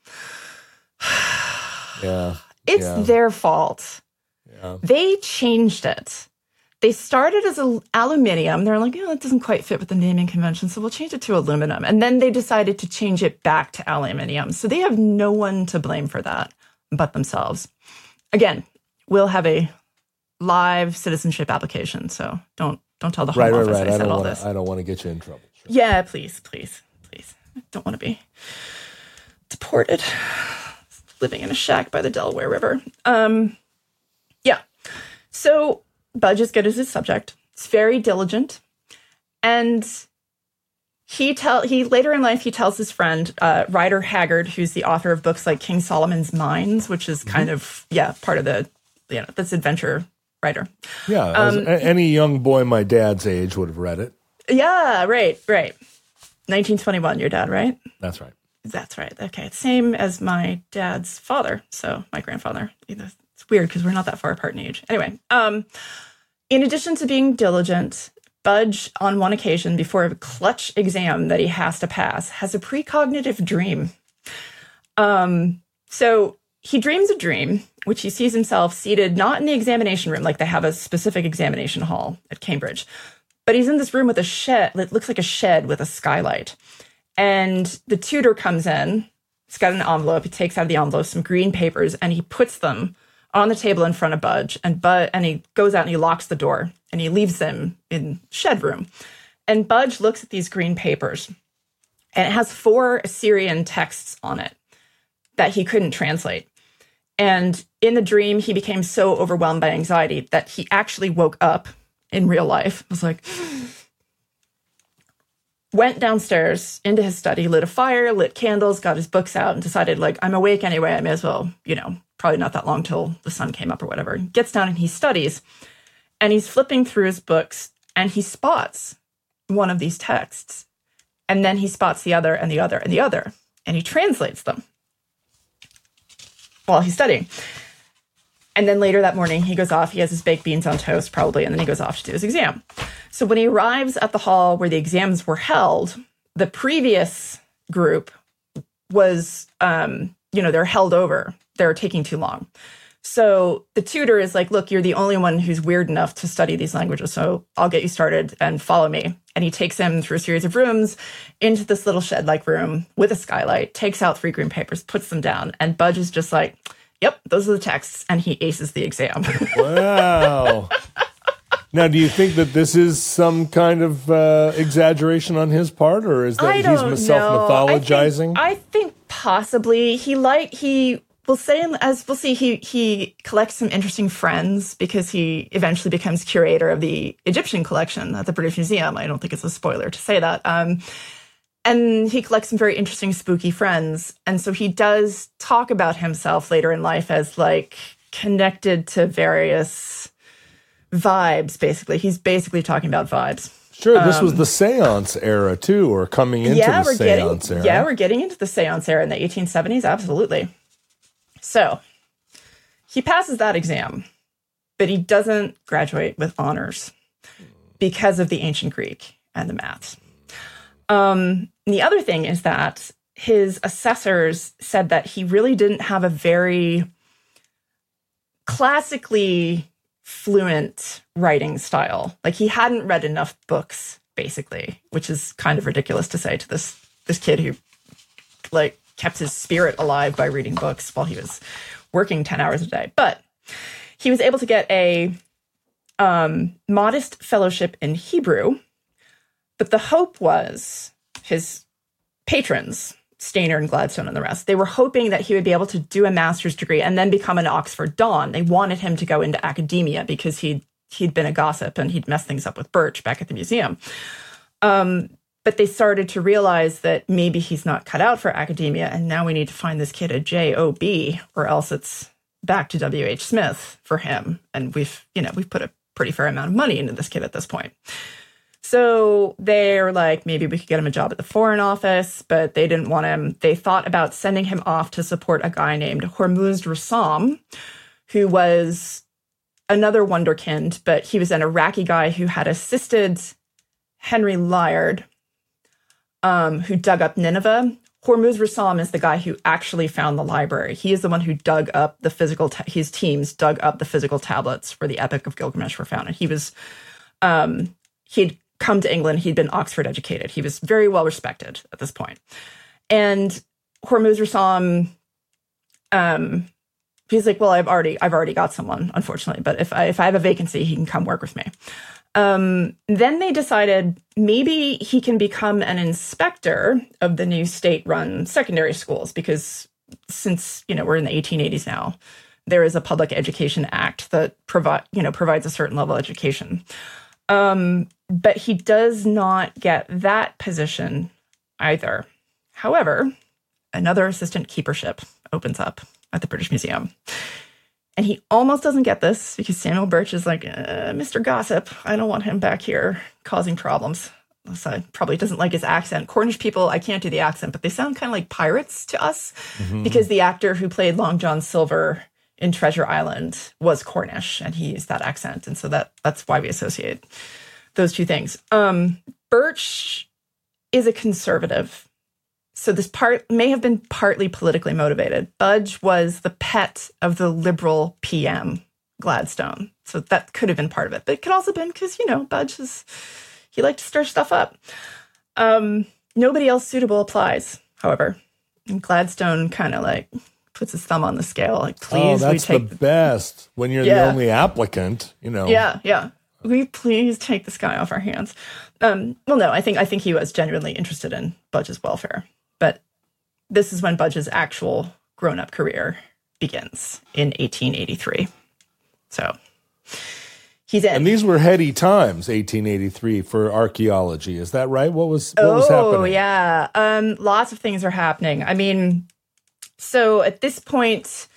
Yeah. It's yeah, their fault. yeah. They changed it. They started as a, aluminium. They're like, oh, it doesn't quite fit with the naming convention, so we'll change it to aluminum. And then they decided to change it back to aluminium. So they have no one to blame for that but themselves. Again, we'll have a live citizenship application, so don't don't tell the Home Right, right, Office right. I I said don't all want this. to. I don't want to get you in trouble. Sure. Yeah, please, please, please. I don't want to be deported, living in a shack by the Delaware River. Um, yeah. So Budge is good as his subject. He's very diligent, and he tell he later in life he tells his friend uh, Ryder Haggard, who's the author of books like King Solomon's Mines, which is kind of yeah part of the you know this adventure writer. Yeah, as Um, a- any young boy my dad's age would have read it. Yeah, right, right. nineteen twenty-one, your dad, right? That's right. That's right. Okay. Same as my dad's father. So my grandfather. It's weird because we're not that far apart in age. Anyway, um, in addition to being diligent, Budge, on one occasion before a clutch exam that he has to pass, has a precognitive dream. Um, so he dreams a dream, which he sees himself seated not in the examination room, like they have a specific examination hall at Cambridge, but he's in this room with a shed. It looks like a shed with a skylight. And the tutor comes in. He's got an envelope. He takes out of the envelope some green papers and he puts them on the table in front of Budge. And Bud, and he goes out and he locks the door and he leaves them in shed room. And Budge looks at these green papers and it has four Assyrian texts on it that he couldn't translate. And in the dream, he became so overwhelmed by anxiety that he actually woke up in real life. Was like, went downstairs into his study, lit a fire, lit candles, got his books out, and decided, like, I'm awake anyway. I may as well, you know, probably not that long till the sun came up or whatever. Gets down and he studies, and he's flipping through his books, and he spots one of these texts. And then he spots the other and the other and the other, and he translates them while he's studying. And then later that morning, he goes off, he has his baked beans on toast, probably, and then he goes off to do his exam. So when he arrives at the hall where the exams were held, the previous group was, um, you know, they're held over. They're taking too long. So the tutor is like, look, you're the only one who's weird enough to study these languages, so I'll get you started and follow me. And he takes him through a series of rooms into this little shed-like room with a skylight, takes out three green papers, puts them down, and Budge is just like, yep, those are the texts, and he aces the exam. Wow. Now, do you think that this is some kind of uh, exaggeration on his part, or is that I don't he's know. self-mythologizing? I think, I think possibly he like he will say, as we'll see, he he collects some interesting friends because he eventually becomes curator of the Egyptian collection at the British Museum. I don't think it's a spoiler to say that. Um, and he collects some very interesting, spooky friends, and so he does talk about himself later in life as like connected to various vibes. Basically, he's basically talking about vibes. Sure, this Um, was the Seance era, too, or coming into yeah, the we're Seance getting, era. Yeah, we're getting into the Seance era in the eighteen seventies, absolutely. So, he passes that exam, but he doesn't graduate with honors because of the ancient Greek and the maths. Um, the other thing is that his assessors said that he really didn't have a very classically fluent writing style. Like, he hadn't read enough books, basically, which is kind of ridiculous to say to this this kid who, like, kept his spirit alive by reading books while he was working ten hours a day. But he was able to get a um, modest fellowship in Hebrew. But the hope was his patrons, Stainer and Gladstone and the rest, they were hoping that he would be able to do a master's degree and then become an Oxford Don. They wanted him to go into academia because he'd, he'd been a gossip and he'd messed things up with Birch back at the museum. Um, but they started to realize that maybe he's not cut out for academia, and now we need to find this kid a J O B, or else it's back to W H Smith for him. And we've, you know, we've put a pretty fair amount of money into this kid at this point. So they're like, maybe we could get him a job at the Foreign Office, but they didn't want him. They thought about sending him off to support a guy named Hormuz Rassam, who was another wonderkind, but he was an Iraqi guy who had assisted Henry Layard, um, who dug up Nineveh. Hormuz Rassam is the guy who actually found the library. He is the one who dug up the physical, ta- his teams dug up the physical tablets where the Epic of Gilgamesh were found. And he was, um, he'd come to England. He'd been Oxford educated. He was very well respected at this point. And Hormuz Rassam, um, he's like, well, I've already, I've already got someone, unfortunately, but if I, if I have a vacancy, he can come work with me. Um, then they decided maybe he can become an inspector of the new state-run secondary schools, because since, you know, we're in the eighteen eighties now, there is a Public Education Act that provide, you know, provides a certain level of education. Um, but he does not get that position either. However, another assistant keepership opens up at the British Museum. And he almost doesn't get this because Samuel Birch is like, uh, Mister Gossip, I don't want him back here causing problems. So probably doesn't like his accent. Cornish people, I can't do the accent, but they sound kind of like pirates to us, mm-hmm. because the actor who played Long John Silver in Treasure Island was Cornish, and he used that accent. And so that that's why we associate those two things. Um, Birch is a conservative. So this part may have been partly politically motivated. Budge was the pet of the liberal P M, Gladstone. So that could have been part of it. But it could also have been because, you know, Budge is, he liked to stir stuff up. Um, nobody else suitable applies, however. And Gladstone kind of like puts his thumb on the scale. Like, please, oh, that's we take the best. When you're yeah. the only applicant, you know. Yeah, yeah. Will you please take this guy off our hands? Um, well, no, I think I think he was genuinely interested in Budge's welfare. But this is when Budge's actual grown-up career begins in eighteen eighty-three. So he's in. And these were heady times, eighteen eighty-three, for archaeology. Is that right? What was what oh, was happening? Oh, yeah. Um, lots of things are happening. I mean, so at this point,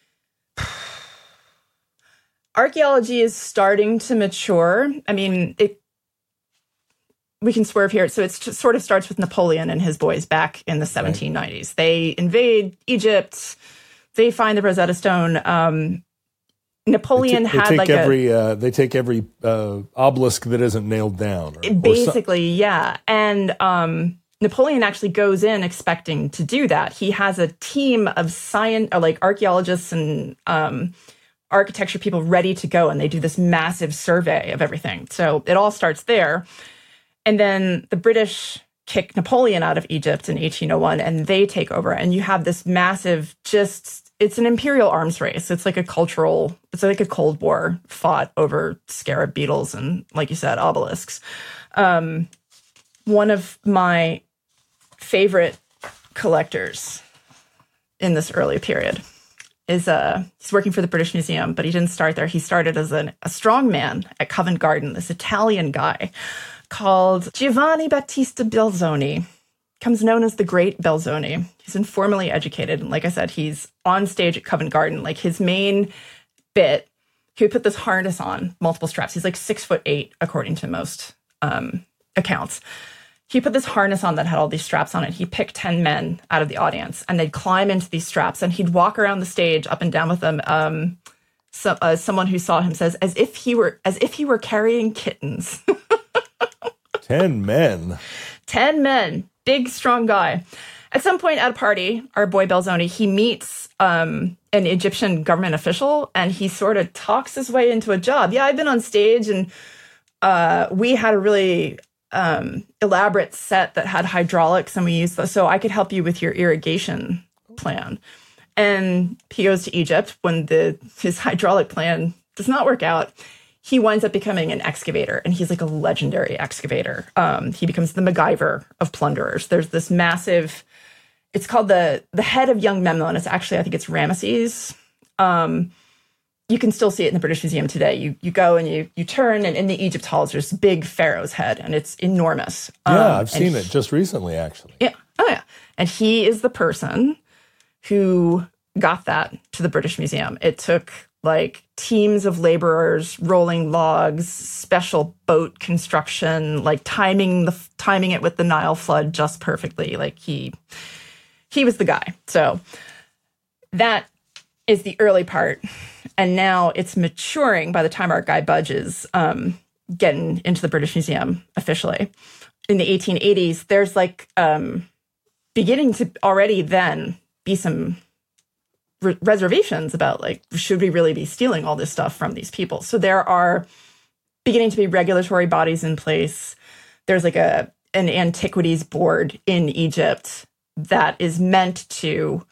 archaeology is starting to mature. I mean, it. We can swerve here. So it sort of starts with Napoleon and his boys back in the seventeen nineties. Right. They invade Egypt. They find the Rosetta Stone. Um, Napoleon they t- they had take like every, a... Uh, they take every uh, obelisk that isn't nailed down. Or, basically, or so- yeah. And um, Napoleon actually goes in expecting to do that. He has a team of science, or like archaeologists and um, architecture people ready to go, and they do this massive survey of everything. So it all starts there. And then the British kick Napoleon out of Egypt in eighteen oh one, and they take over. And you have this massive, just, it's an imperial arms race. It's like a cultural, it's like a Cold War fought over scarab beetles and, like you said, obelisks. Um, one of my favorite collectors in this early period is, uh, he's working for the British Museum, but he didn't start there. He started as an, a strong man at Covent Garden, this Italian guy called Giovanni Battista Belzoni, comes known as the Great Belzoni. He's informally educated. And like I said, he's on stage at Covent Garden. Like his main bit, he would put this harness on, multiple straps. He's like six foot eight, according to most um, accounts. He put this harness on that had all these straps on it. He picked ten men out of the audience, and they'd climb into these straps, and he'd walk around the stage up and down with them. Um, so, uh, someone who saw him says, as if he were as if he were carrying kittens. Ten men. Ten men. Big, strong guy. At some point at a party, our boy Belzoni, he meets um, an Egyptian government official, and he sort of talks his way into a job. Yeah, I've been on stage, and uh, we had a really um, elaborate set that had hydraulics, and we used those, so I could help you with your irrigation plan. And he goes to Egypt when the his hydraulic plan does not work out. He winds up becoming an excavator, and he's like a legendary excavator. Um, he becomes the MacGyver of plunderers. There's this massive, it's called the the head of young Memnon. It's actually, I think it's Ramesses. Um, you can still see it in the British Museum today. You you go and you you turn, and in the Egypt halls, there's big pharaoh's head, and it's enormous. Yeah, um, I've seen he, it just recently, actually. Yeah, oh yeah. And he is the person who got that to the British Museum. It took like teams of laborers rolling logs, special boat construction, like timing the timing it with the Nile flood just perfectly. Like he he was the guy. So that is the early part. And now it's maturing by the time our guy Budge is um, getting into the British Museum officially. In the eighteen eighties, there's like um, beginning to already then be some re- reservations about like, should we really be stealing all this stuff from these people? So there are beginning to be regulatory bodies in place. There's like a an antiquities board in Egypt that is meant to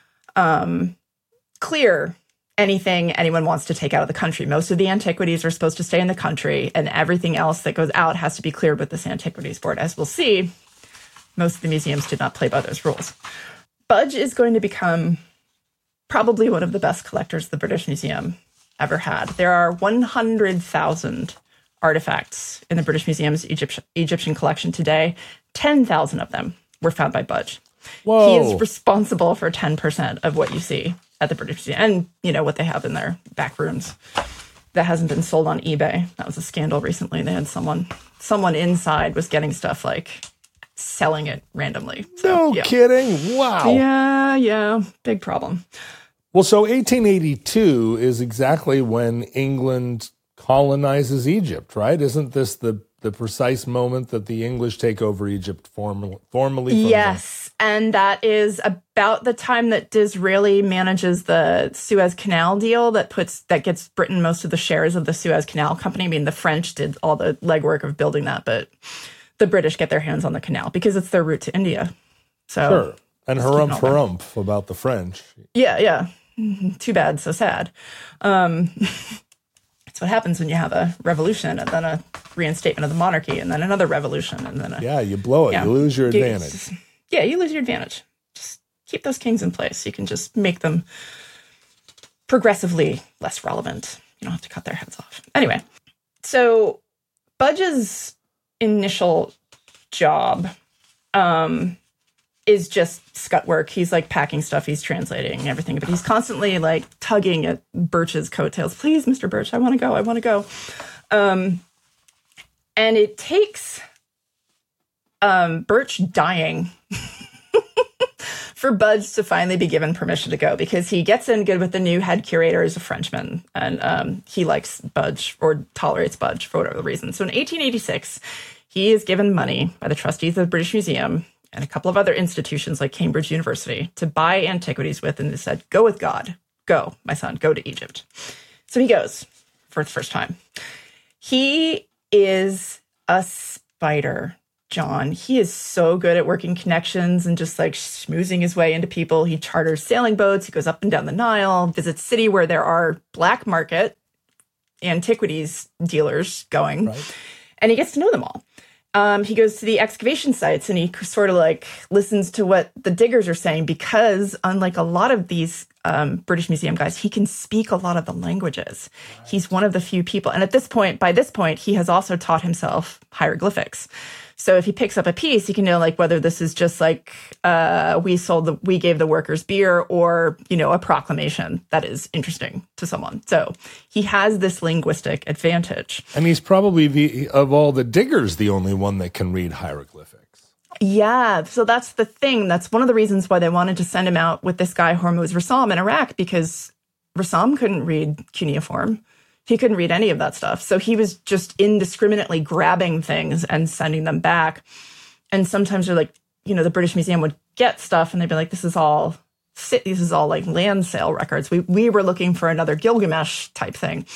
um, clear anything anyone wants to take out of the country. Most of the antiquities are supposed to stay in the country, and everything else that goes out has to be cleared with this antiquities board. As we'll see, most of the museums did not play by those rules. Budge is going to become probably one of the best collectors the British Museum ever had. There are one hundred thousand artifacts in the British Museum's Egypt- Egyptian collection today. ten thousand of them were found by Budge. Whoa. He is responsible for ten percent of what you see at the British Museum, and you know what they have in their back rooms that hasn't been sold on eBay. That was a scandal recently. They had someone someone inside was getting stuff like selling it randomly. So, no yeah. kidding. Wow. Yeah, yeah. Big problem. Well, so eighteen eighty-two is exactly when England colonizes Egypt, right? Isn't this the, the precise moment that the English take over Egypt formal, formally? From yes, them? And that is about the time that Disraeli manages the Suez Canal deal that puts that gets Britain most of the shares of the Suez Canal Company. I mean, the French did all the legwork of building that, but the British get their hands on the canal because it's their route to India. So sure. And harumph, harumph about the French. Yeah, yeah. Too bad, so sad. Um, that's what happens when you have a revolution and then a reinstatement of the monarchy and then another revolution and then a... Yeah, you blow it. Yeah, you lose your advantage. Just, yeah, you lose your advantage. Just keep those kings in place. You can just make them progressively less relevant. You don't have to cut their heads off. Anyway, so Budge's initial job um, is just scut work. He's like packing stuff, he's translating everything, but he's constantly like tugging at Birch's coattails. Please, Mister Birch, I want to go, I want to go. Um, and it takes um, Birch dying for Budge to finally be given permission to go, because he gets in good with the new head curator, is a Frenchman, and um, he likes Budge or tolerates Budge for whatever reason. So in eighteen eighty-six, he is given money by the trustees of the British Museum and a couple of other institutions like Cambridge University to buy antiquities with, and they said, go with God. Go, my son, go to Egypt. So he goes for the first time. He is a spider, John. He is so good at working connections and just like schmoozing his way into people. He charters sailing boats. He goes up and down the Nile, visits city where there are black market antiquities dealers going, right. And he gets to know them all. Um, he goes to the excavation sites and he sort of like listens to what the diggers are saying because unlike a lot of these um, British Museum guys, he can speak a lot of the languages. Right. He's one of the few people. And at this point, by this point, he has also taught himself hieroglyphics. So if he picks up a piece, he can know like whether this is just like uh, we sold the we gave the workers beer or, you know, a proclamation that is interesting to someone. So he has this linguistic advantage. And he's probably the of all the diggers the only one that can read hieroglyphics. Yeah, so that's the thing. That's one of the reasons why they wanted to send him out with this guy Hormuz Rassam in Iraq, because Rassam couldn't read cuneiform. He couldn't read any of that stuff. So he was just indiscriminately grabbing things and sending them back. And sometimes they're like, you know, the British Museum would get stuff and they'd be like, this is all, this is all like land sale records. We we were looking for another Gilgamesh type thing.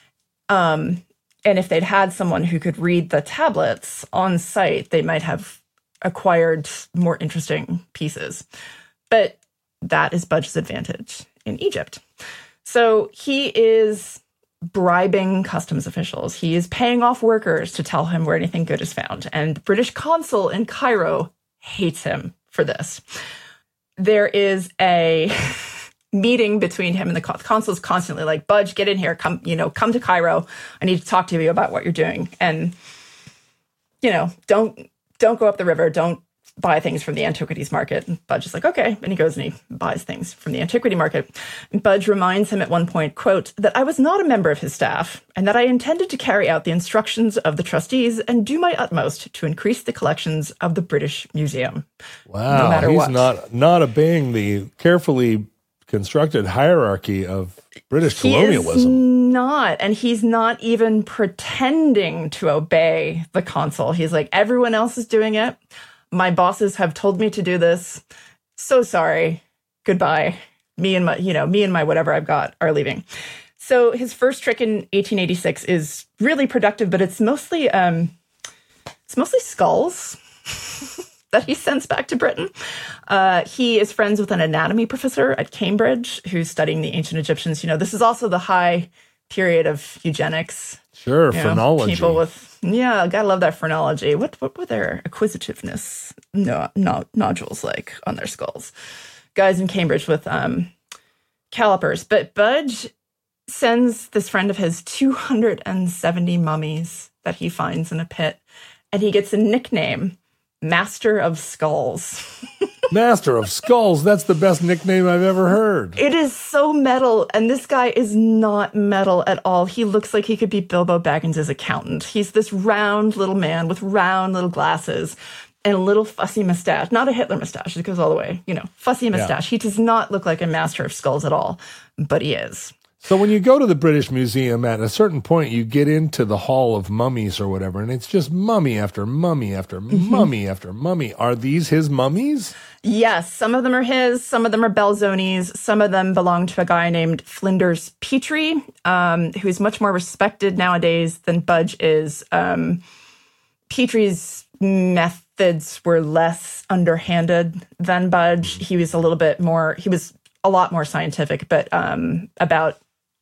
Um, and if they'd had someone who could read the tablets on site, they might have acquired more interesting pieces. But that is Budge's advantage in Egypt. So he is bribing customs officials. He is paying off workers to tell him where anything good is found. And the British consul in Cairo hates him for this. There is a meeting between him and the consul's constantly like, Budge, get in here. Come, you know, come to Cairo. I need to talk to you about what you're doing. And, you know, don't, don't go up the river. Don't buy things from the antiquities market. And Budge is like, okay. And he goes and he buys things from the antiquity market. And Budge reminds him at one point, quote, that I was not a member of his staff and that I intended to carry out the instructions of the trustees and do my utmost to increase the collections of the British Museum. Wow. No matter he's what. not, not obeying the carefully constructed hierarchy of British he colonialism. Is not. And he's not even pretending to obey the consul. He's like, everyone else is doing it. My bosses have told me to do this. So sorry. Goodbye. Me and my, you know, me and my whatever I've got are leaving. So his first trick in eighteen eighty-six is really productive, but it's mostly, um, it's mostly skulls that he sends back to Britain. Uh, he is friends with an anatomy professor at Cambridge who's studying the ancient Egyptians. You know, this is also the high period of eugenics. Sure, you know, phrenology. People with, yeah, gotta love that phrenology. What what were their acquisitiveness no, no, nodules like on their skulls? Guys in Cambridge with um, calipers. But Budge sends this friend of his two hundred seventy mummies that he finds in a pit, and he gets a nickname, Master of Skulls. Master of Skulls. That's the best nickname I've ever heard. It is so metal, and this guy is not metal at all. He looks like he could be Bilbo Baggins' accountant. He's this round little man with round little glasses and a little fussy mustache. Not a Hitler mustache. It goes all the way, you know, fussy mustache. Yeah. He does not look like a Master of Skulls at all, but he is. So when you go to the British Museum, at a certain point, you get into the Hall of Mummies or whatever, and it's just mummy after mummy after mm-hmm. mummy after mummy. Are these his mummies? Yes, some of them are his, some of them are Belzoni's, some of them belong to a guy named Flinders Petrie, um, who's much more respected nowadays than Budge is. Um, Petrie's methods were less underhanded than Budge. He was a little bit more, he was a lot more scientific, but um, about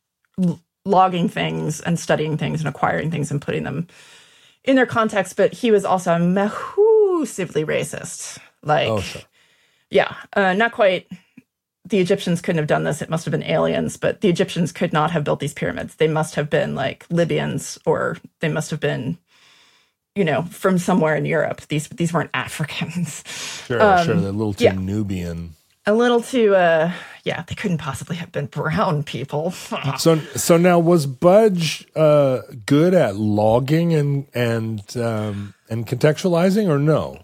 l- logging things and studying things and acquiring things and putting them in their context. But he was also massively racist. Like, oh, sure. yeah, uh, not quite. The Egyptians couldn't have done this. It must have been aliens, but the Egyptians could not have built these pyramids. They must have been like Libyans, or they must have been, you know, from somewhere in Europe. These these weren't Africans. Sure, um, sure. They're a little too yeah. Nubian. A little too, uh, yeah, they couldn't possibly have been brown people. so, so now was Budge uh, good at logging and and um, and contextualizing, or no?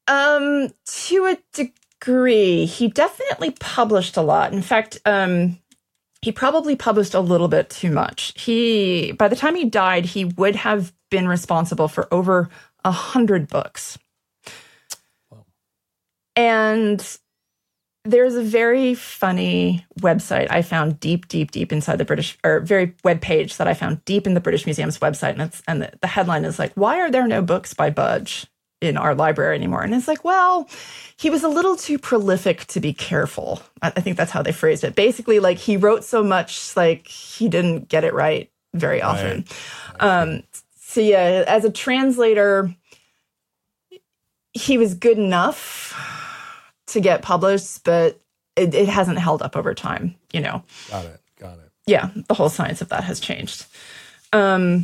Um, to a degree, he definitely published a lot. In fact, um, he probably published a little bit too much. He, by the time he died, he would have been responsible for over a hundred books, wow. and there's a very funny website I found deep, deep, deep inside the British, or very web page that I found deep in the British Museum's website. And, it's, and the, the headline is like, why are there no books by Budge in our library anymore? And it's like, well, he was a little too prolific to be careful. I, I think that's how they phrased it. Basically, like, he wrote so much, like, he didn't get it right very often. Right. Um, so yeah, as a translator, he was good enough to get published, but it, it hasn't held up over time, you know. Got it, got it. Yeah, the whole science of that has changed. Um,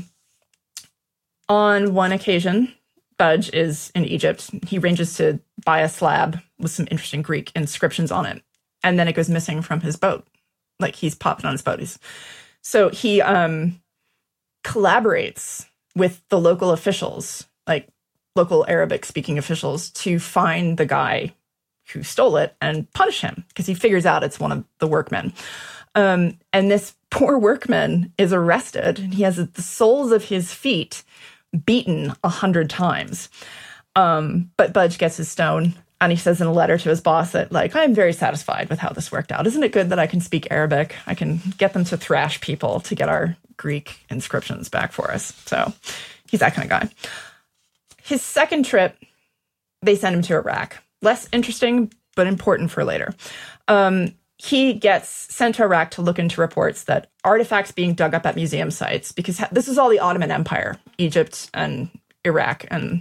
on one occasion, Budge is in Egypt. He arranges to buy a slab with some interesting Greek inscriptions on it, and then it goes missing from his boat. Like, he's popped on his boat. He's, so he um, collaborates with the local officials, like local Arabic-speaking officials, to find the guy who stole it and punish him, because he figures out it's one of the workmen. Um, and this poor workman is arrested, and he has the soles of his feet beaten a hundred times. Um, but Budge gets his stone, and he says in a letter to his boss that, like, I'm very satisfied with how this worked out. Isn't it good that I can speak Arabic? I can get them to thrash people to get our Greek inscriptions back for us. So he's that kind of guy. His second trip, they send him to Iraq. Less interesting, but important for later. Um, he gets sent to Iraq to look into reports that artifacts being dug up at museum sites, because this is all the Ottoman Empire, Egypt and Iraq. And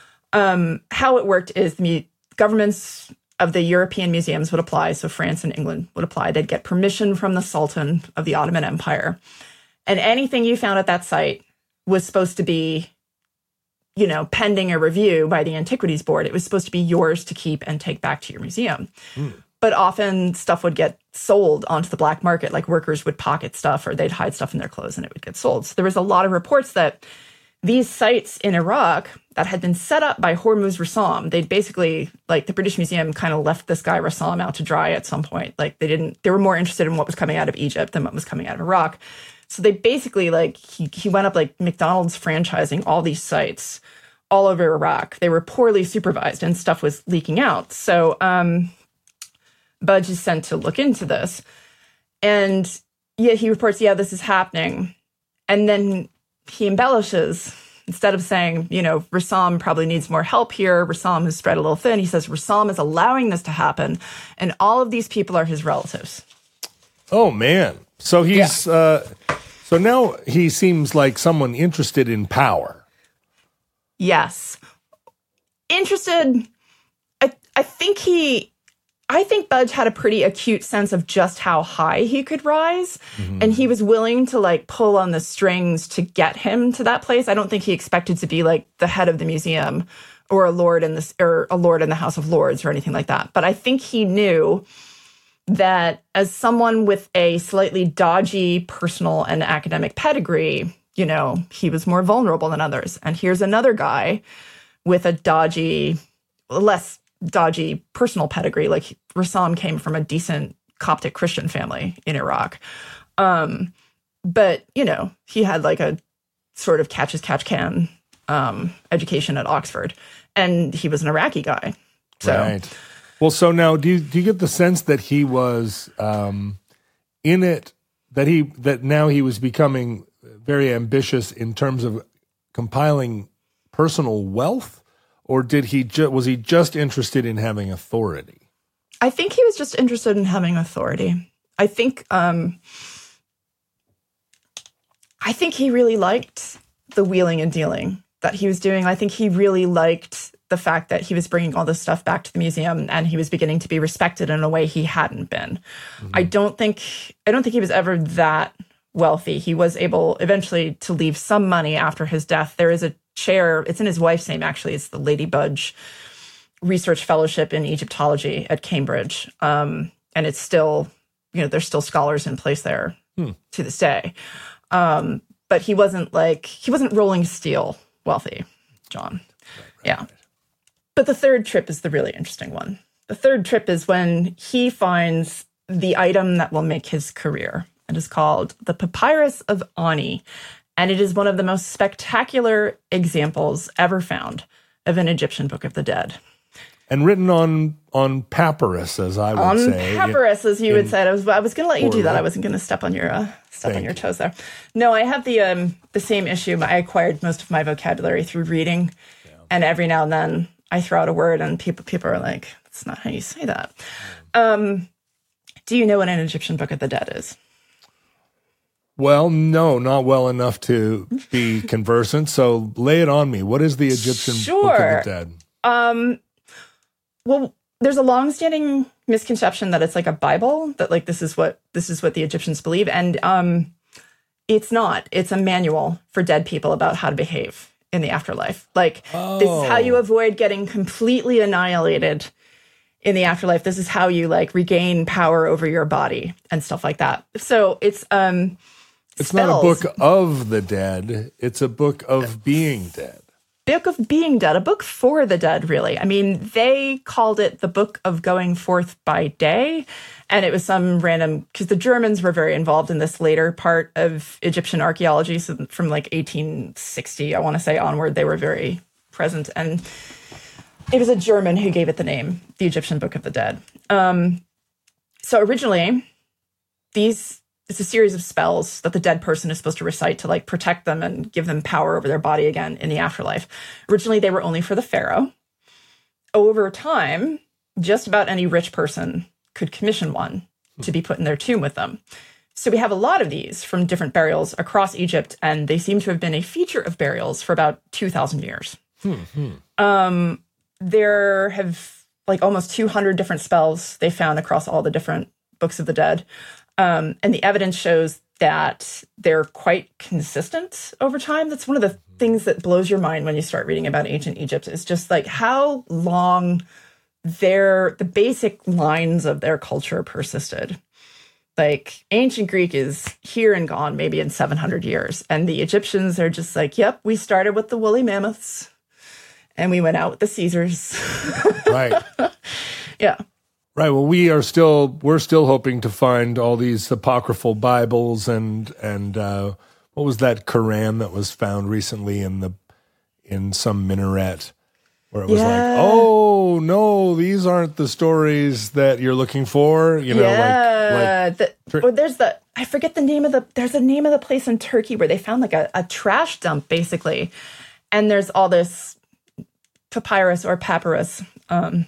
um, how it worked is the mu- governments of the European museums would apply. So France and England would apply. They'd get permission from the Sultan of the Ottoman Empire. And anything you found at that site was supposed to be, you know, pending a review by the Antiquities Board. It was supposed to be yours to keep and take back to your museum. Mm. But often stuff would get sold onto the black market, like workers would pocket stuff or they'd hide stuff in their clothes and it would get sold. So there was a lot of reports that these sites in Iraq that had been set up by Hormuz Rassam, they'd basically, like, the British Museum kind of left this guy Rassam out to dry at some point. Like, they didn't, they were more interested in what was coming out of Egypt than what was coming out of Iraq. So they basically, like, he, he went up like McDonald's franchising all these sites all over Iraq. They were poorly supervised and stuff was leaking out. So um, Budge is sent to look into this. And yeah, he reports, yeah, this is happening. And then he embellishes. Instead of saying, you know, Rassam probably needs more help here, Rassam has spread a little thin, he says Rassam is allowing this to happen, and all of these people are his relatives. Oh, man. So he's, yeah. uh, so now he seems like someone interested in power. Yes. Interested, I, I think he, I think Budge had a pretty acute sense of just how high he could rise. Mm-hmm. And he was willing to, like, pull on the strings to get him to that place. I don't think he expected to be, like, the head of the museum or a lord in the, or a lord in the House of Lords or anything like that. But I think he knew that as someone with a slightly dodgy personal and academic pedigree, you know, he was more vulnerable than others. And here's another guy with a dodgy, less dodgy personal pedigree. Like, Rassam came from a decent Coptic Christian family in Iraq. Um, but, you know, he had like a sort of catch as catch can um, education at Oxford. And he was an Iraqi guy. So. Right. Well, so now do you, do you get the sense that he was um, in it, that he that now he was becoming very ambitious in terms of compiling personal wealth? Or did he ju- was he just interested in having authority? I think he was just interested in having authority. I think um, I think he really liked the wheeling and dealing that he was doing. I think he really liked the fact that he was bringing all this stuff back to the museum and he was beginning to be respected in a way he hadn't been. Mm-hmm. I don't think I don't think he was ever that wealthy. He was able eventually to leave some money after his death. There is a chair, it's in his wife's name, actually. It's the Lady Budge Research Fellowship in Egyptology at Cambridge. Um, and it's still, you know, there's still scholars in place there hmm. to this day. Um, but he wasn't like, he wasn't rolling steel wealthy, John. Right, right, yeah. Right. But the third trip is the really interesting one. The third trip is when he finds the item that will make his career. It is called the Papyrus of Ani. And it is one of the most spectacular examples ever found of an Egyptian Book of the Dead. and written on on papyrus, as I would on say. papyrus, as you in, would say. I was I was going to let you do that. Orally. I wasn't going to step on your uh, step Thank on your you. toes there. No, I have the um, the same issue. I acquired most of my vocabulary through reading, and every now and then I throw out a word, and people people are like, "That's not how you say that." Um, do you know what an Egyptian Book of the Dead is? Well, no, not well enough to be conversant. So lay it on me. What is the Egyptian Book Sure. of the Dead? Um, well, there's a longstanding misconception that it's like a Bible, that like this is what this is what the Egyptians believe, and um, it's not. It's a manual for dead people about how to behave in the afterlife. Like Oh. this is how you avoid getting completely annihilated in the afterlife. This is how you like regain power over your body and stuff like that. So it's um. It's spells. not a book of the dead. It's a book of being dead. Book of Being Dead, a book for the dead, really. I mean, they called it the Book of Going Forth by Day, and it was some random, because the Germans were very involved in this later part of Egyptian archaeology, so from like eighteen sixty, I want to say, onward, they were very present, and it was a German who gave it the name, the Egyptian Book of the Dead. Um, so originally, these... It's a series of spells that the dead person is supposed to recite to like protect them and give them power over their body again in the afterlife. Originally, they were only for the pharaoh. Over time, just about any rich person could commission one to be put in their tomb with them. So we have a lot of these from different burials across Egypt, and they seem to have been a feature of burials for about two thousand years. Hmm. Um, there have like almost two hundred different spells they found across all the different books of the dead. Um, and the evidence shows that they're quite consistent over time. That's one of the things that blows your mind when you start reading about ancient Egypt, is just like how long their the basic lines of their culture persisted. Like ancient Greek is here and gone maybe in seven hundred years. And the Egyptians are just like, yep, we started with the woolly mammoths and we went out with the Caesars. Right. Yeah. Right. Well, we are still we're still hoping to find all these apocryphal Bibles and and uh, what was that Quran that was found recently in the in some minaret where it was Yeah. like, oh no, these aren't the stories that you're looking for. You know, yeah. like, like the, or there's the I forget the name of the there's a name of the place in Turkey where they found like a, a trash dump basically, and there's all this papyrus or papyrus, um,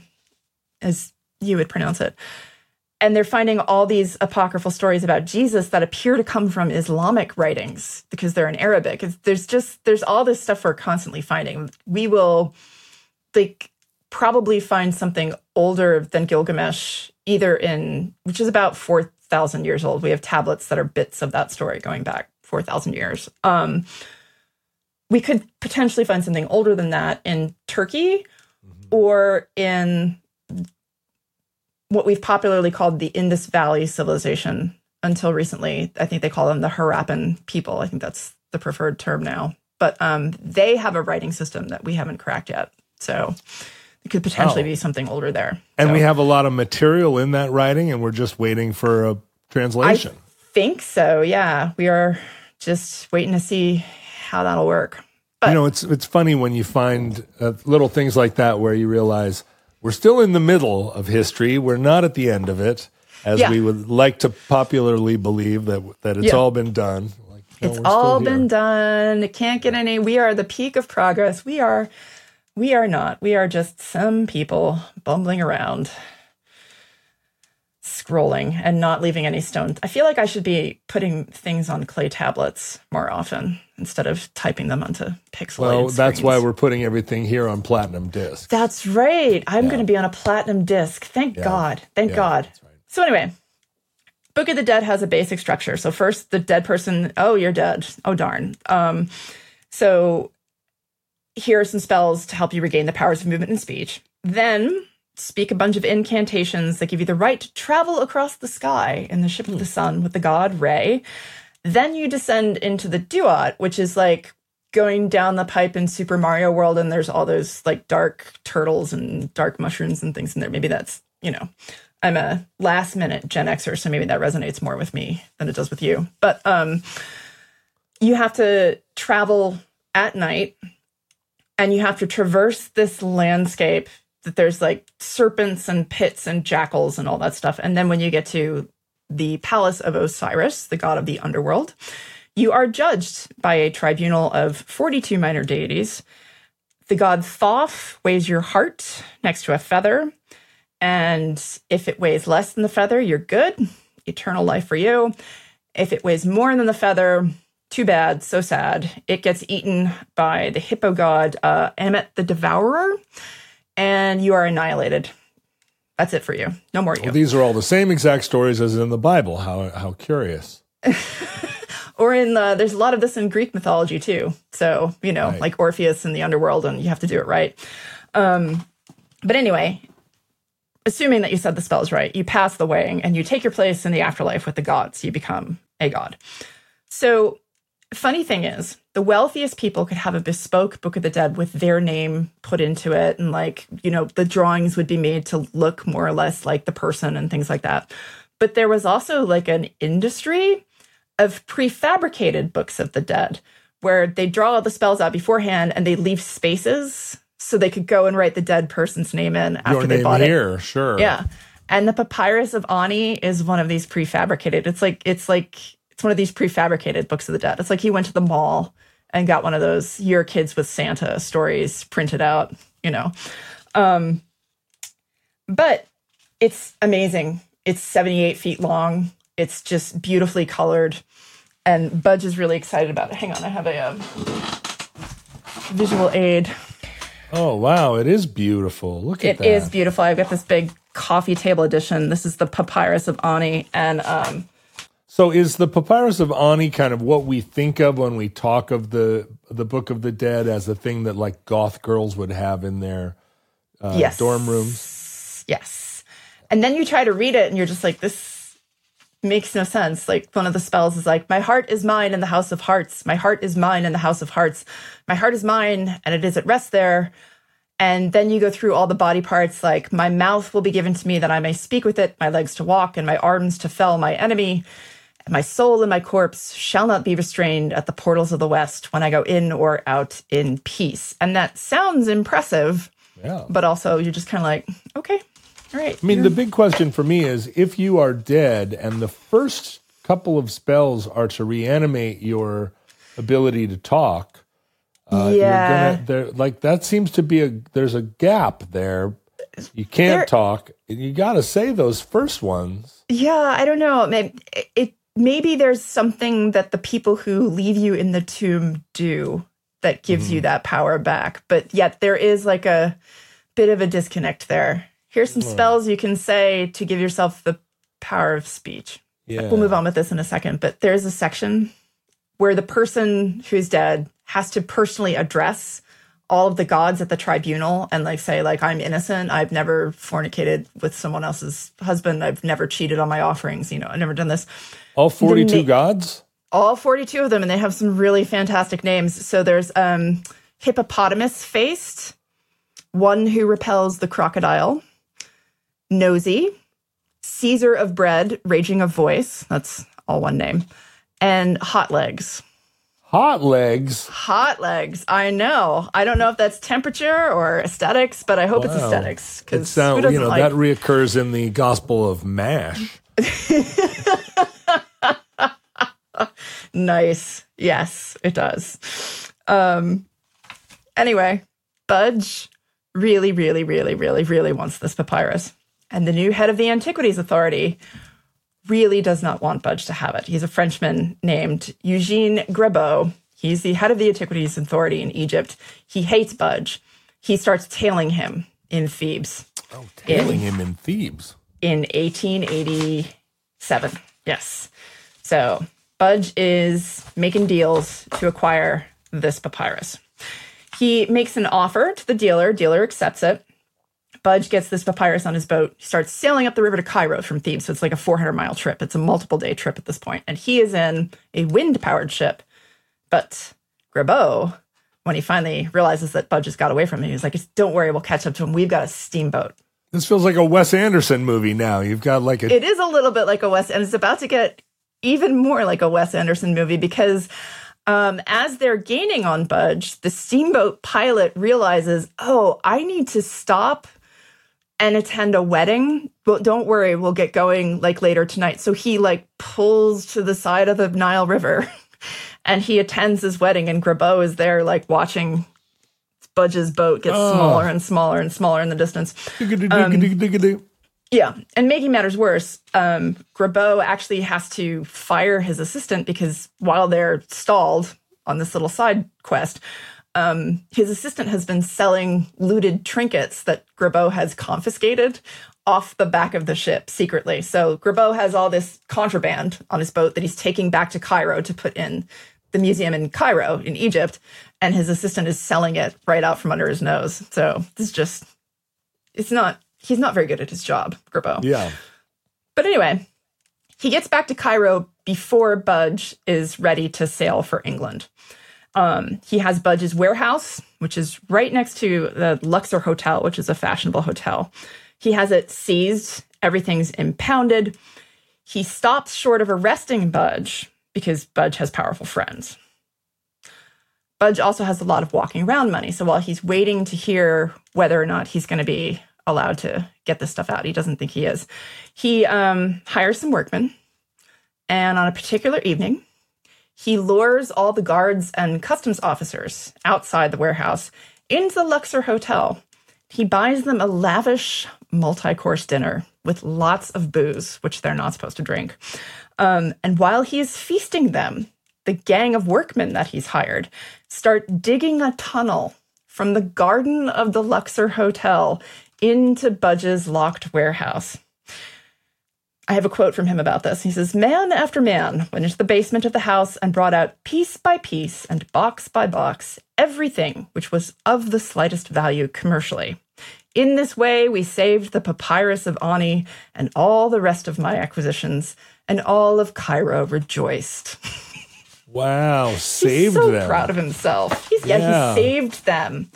as you would pronounce it. And they're finding all these apocryphal stories about Jesus that appear to come from Islamic writings because they're in Arabic. It's, there's just, there's all this stuff we're constantly finding. We will like probably find something older than Gilgamesh, either in, which is about four thousand years old. We have tablets that are bits of that story going back four thousand years. Um, we could potentially find something older than that in Turkey mm-hmm. or in what we've popularly called the Indus Valley civilization until recently. I think they call them the Harappan people. I think that's the preferred term now. But um, they have a writing system that we haven't cracked yet. So it could potentially oh. be something older there. And so, we have a lot of material in that writing, and we're just waiting for a translation. I think so, yeah. We are just waiting to see how that'll work. But, you know, it's it's funny when you find uh, little things like that where you realize we're still in the middle of history. We're not at the end of it, as yeah. we would like to popularly believe that that it's yeah. all been done. Like, no, it's we're all still been here. done. It can't get any. We are the peak of progress. We are, we are not. We are just some people bumbling around, scrolling and not leaving any stone. I feel like I should be putting things on clay tablets more often instead of typing them onto pixelated Well, that's screens. why we're putting everything here on platinum disc. That's right. I'm Yeah. going to be on a platinum disc. Thank Yeah. God. Thank Yeah, God. that's right. So anyway, Book of the Dead has a basic structure. So first, the dead person, oh, you're dead. Oh, darn. Um, so here are some spells to help you regain the powers of movement and speech. Then speak a bunch of incantations that give you the right to travel across the sky in the ship of the sun with the god Re. Then you descend into the Duat, which is like going down the pipe in Super Mario World, and there's all those like dark turtles and dark mushrooms and things in there. Maybe that's, you know, I'm a last minute Gen Xer, so maybe that resonates more with me than it does with you. But um, you have to travel at night, and you have to traverse this landscape that there's like serpents and pits and jackals and all that stuff. And then when you get to the palace of Osiris, the god of the underworld, you are judged by a tribunal of forty-two minor deities. The god Thoth weighs your heart next to a feather. And if it weighs less than the feather, you're good. Eternal life for you. If it weighs more than the feather, too bad, so sad. It gets eaten by the hippo god uh, Ammit the Devourer, and you are annihilated. That's it for you. No more you. Well, these are all the same exact stories as in the Bible. How how curious. Or in the, there's a lot of this in Greek mythology too. So, you know, right. like Orpheus in the underworld, and you have to do it right. Um, but anyway, assuming that you said the spells right, you pass the weighing and you take your place in the afterlife with the gods. You become a god. So, funny thing is, the wealthiest people could have a bespoke Book of the Dead with their name put into it. And like, you know, the drawings would be made to look more or less like the person and things like that. But there was also like an industry of prefabricated Books of the Dead where they draw all the spells out beforehand and they leave spaces so they could go and write the dead person's name in after Your they name bought here, it. Sure. Yeah. And the Papyrus of Ani is one of these prefabricated. It's like, it's like, it's one of these prefabricated Books of the Dead. It's like he went to the mall and got one of those Your Kids with Santa stories printed out, you know. Um, but it's amazing. It's seventy-eight feet long. It's just beautifully colored. And Budge is really excited about it. Hang on, I have a um, visual aid. Oh, wow. It is beautiful. Look at It that. It is beautiful. I've got this big coffee table edition. This is the Papyrus of Ani. And um, so is the Papyrus of Ani kind of what we think of when we talk of the the Book of the Dead as a thing that like goth girls would have in their uh, yes. dorm rooms? Yes. And then you try to read it and you're just like, this makes no sense. Like one of the spells is like, my heart is mine in the house of hearts. My heart is mine in the house of hearts. My heart is mine and it is at rest there. And then you go through all the body parts like, my mouth will be given to me that I may speak with it, my legs to walk, and my arms to fell my enemy. And my soul and my corpse shall not be restrained at the portals of the west when I go in or out in peace. And that sounds impressive, yeah. But also you're just kind of like, okay. All right. I mean, the big question for me is if you are dead and the first couple of spells are to reanimate your ability to talk, uh, yeah. you're gonna, there, like that seems to be a, there's a gap there. You can't there, talk. You got to say those first ones. Yeah, I don't know. Maybe, it, maybe there's something that the people who leave you in the tomb do that gives mm-hmm. you that power back. But yet there is like a bit of a disconnect there. Here's some spells you can say to give yourself the power of speech. Yeah. We'll move on with this in a second, but there's a section where the person who's dead has to personally address all of the gods at the tribunal and like say like, I'm innocent. I've never fornicated with someone else's husband. I've never cheated on my offerings. You know, I've never done this. All forty-two ma- gods? All forty-two of them. And they have some really fantastic names. So there's um, hippopotamus-faced, one who repels the crocodile, Nosy, Caesar of Bread, Raging of Voice, that's all one name, and Hot Legs. Hot Legs? Hot Legs, I know. I don't know if that's temperature or aesthetics, but I hope wow. it's aesthetics. It sounds, you know, like... that reoccurs in the Gospel of MASH. Nice. Yes, it does. Um. Anyway, Budge really, really, really, really, really wants this papyrus. And the new head of the Antiquities Authority really does not want Budge to have it. He's a Frenchman named Eugene Grebeau. He's the head of the Antiquities Authority in Egypt. He hates Budge. He starts tailing him in Thebes. Oh, tailing in, him in Thebes. In eighteen eighty-seven, yes. So Budge is making deals to acquire this papyrus. He makes an offer to the dealer. Dealer accepts it. Budge gets this papyrus on his boat. He starts sailing up the river to Cairo from Thebes. So it's like a four hundred mile trip. It's a multiple day trip at this point. And he is in a wind powered ship. But Grebeau, when he finally realizes that Budge has got away from him, he's like, don't worry, we'll catch up to him. We've got a steamboat. This feels like a Wes Anderson movie now. You've got like a... It is a little bit like a Wes, and it's about to get even more like a Wes Anderson movie because um, as they're gaining on Budge, the steamboat pilot realizes, oh, I need to stop and attend a wedding. Well, don't worry, we'll get going like later tonight. So he like pulls to the side of the Nile River and he attends his wedding, and Grabeau is there like watching Budge's boat get oh. smaller and smaller and smaller in the distance. Um, yeah. And making matters worse, um, Grabeau actually has to fire his assistant because while they're stalled on this little side quest, um, his assistant has been selling looted trinkets that Grabeau has confiscated off the back of the ship secretly. So Grabeau has all this contraband on his boat that he's taking back to Cairo to put in the museum in Cairo in Egypt, and his assistant is selling it right out from under his nose. So this is just, it's not, he's not very good at his job, Grabeau. Yeah. But anyway, he gets back to Cairo before Budge is ready to sail for England. Um, he has Budge's warehouse, which is right next to the Luxor Hotel, which is a fashionable hotel. He has it seized. Everything's impounded. He stops short of arresting Budge because Budge has powerful friends. Budge also has a lot of walking around money. So while he's waiting to hear whether or not he's going to be allowed to get this stuff out, he doesn't think he is. He um, hires some workmen. And on a particular evening, he lures all the guards and customs officers outside the warehouse into the Luxor Hotel. He buys them a lavish multi-course dinner with lots of booze, which they're not supposed to drink. Um, and while he is feasting them, the gang of workmen that he's hired start digging a tunnel from the garden of the Luxor Hotel into Budge's locked warehouse. I have a quote from him about this. He says, "Man after man went into the basement of the house and brought out piece by piece and box by box everything which was of the slightest value commercially. In this way, we saved the papyrus of Ani and all the rest of my acquisitions, and all of Cairo rejoiced." Wow, saved He's so them. proud of himself. He's, yeah. yeah, he saved them.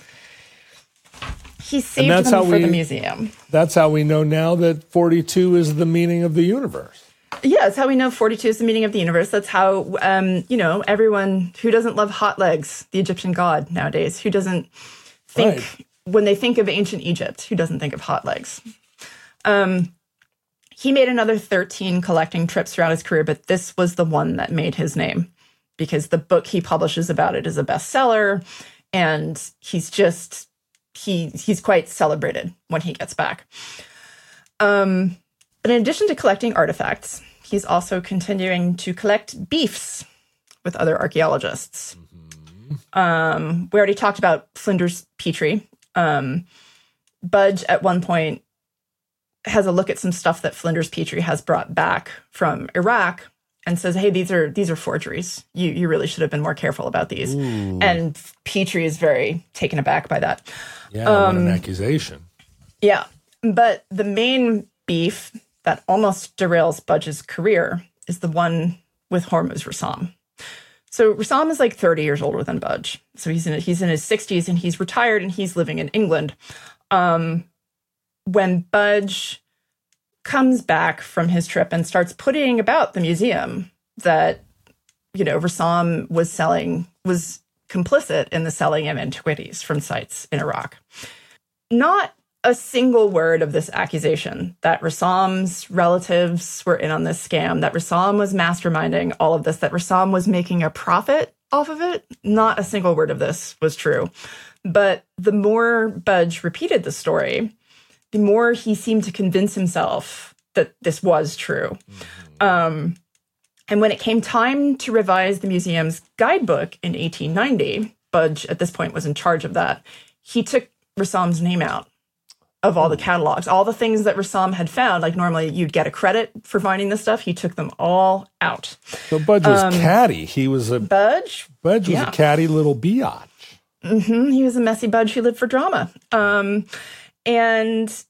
He saved that's them how for we, the museum. That's how we know now that forty-two is the meaning of the universe. Yeah, that's how we know forty-two is the meaning of the universe. That's how, um, you know, everyone who doesn't love hot legs, the Egyptian god nowadays, who doesn't think, right. when they think of ancient Egypt, who doesn't think of hot legs. Um, he made another thirteen collecting trips throughout his career, but this was the one that made his name because the book he publishes about it is a bestseller, and he's just... He he's quite celebrated when he gets back. Um, but in addition to collecting artifacts, he's also continuing to collect beefs with other archaeologists. Mm-hmm. Um, we already talked about Flinders Petrie. Um, Budge at one point has a look at some stuff that Flinders Petrie has brought back from Iraq and says, "Hey, these are these are forgeries. You you really should have been more careful about these." Ooh. And Petrie is very taken aback by that. Yeah, um, what an accusation. Yeah. But the main beef that almost derails Budge's career is the one with Hormuz Rassam. So Rassam is like thirty years older than Budge. So he's in he's in his sixties and he's retired and he's living in England. Um, when Budge comes back from his trip and starts putting about the museum that, you know, Rassam was selling, was complicit in the selling of antiquities from sites in Iraq. Not a single word of this accusation that Rassam's relatives were in on this scam, that Rassam was masterminding all of this, that Rassam was making a profit off of it. Not a single word of this was true. But the more Budge repeated the story, the more he seemed to convince himself that this was true. Mm-hmm. Um, and when it came time to revise the museum's guidebook in eighteen ninety, Budge at this point was in charge of that. He took Rassam's name out of all the catalogs, all the things that Rassam had found. Like normally you'd get a credit for finding this stuff. He took them all out. So Budge was um, catty. He was a Budge. Budge was yeah. a catty little biatch. Mm-hmm. He was a messy Budge who lived for drama. Um, and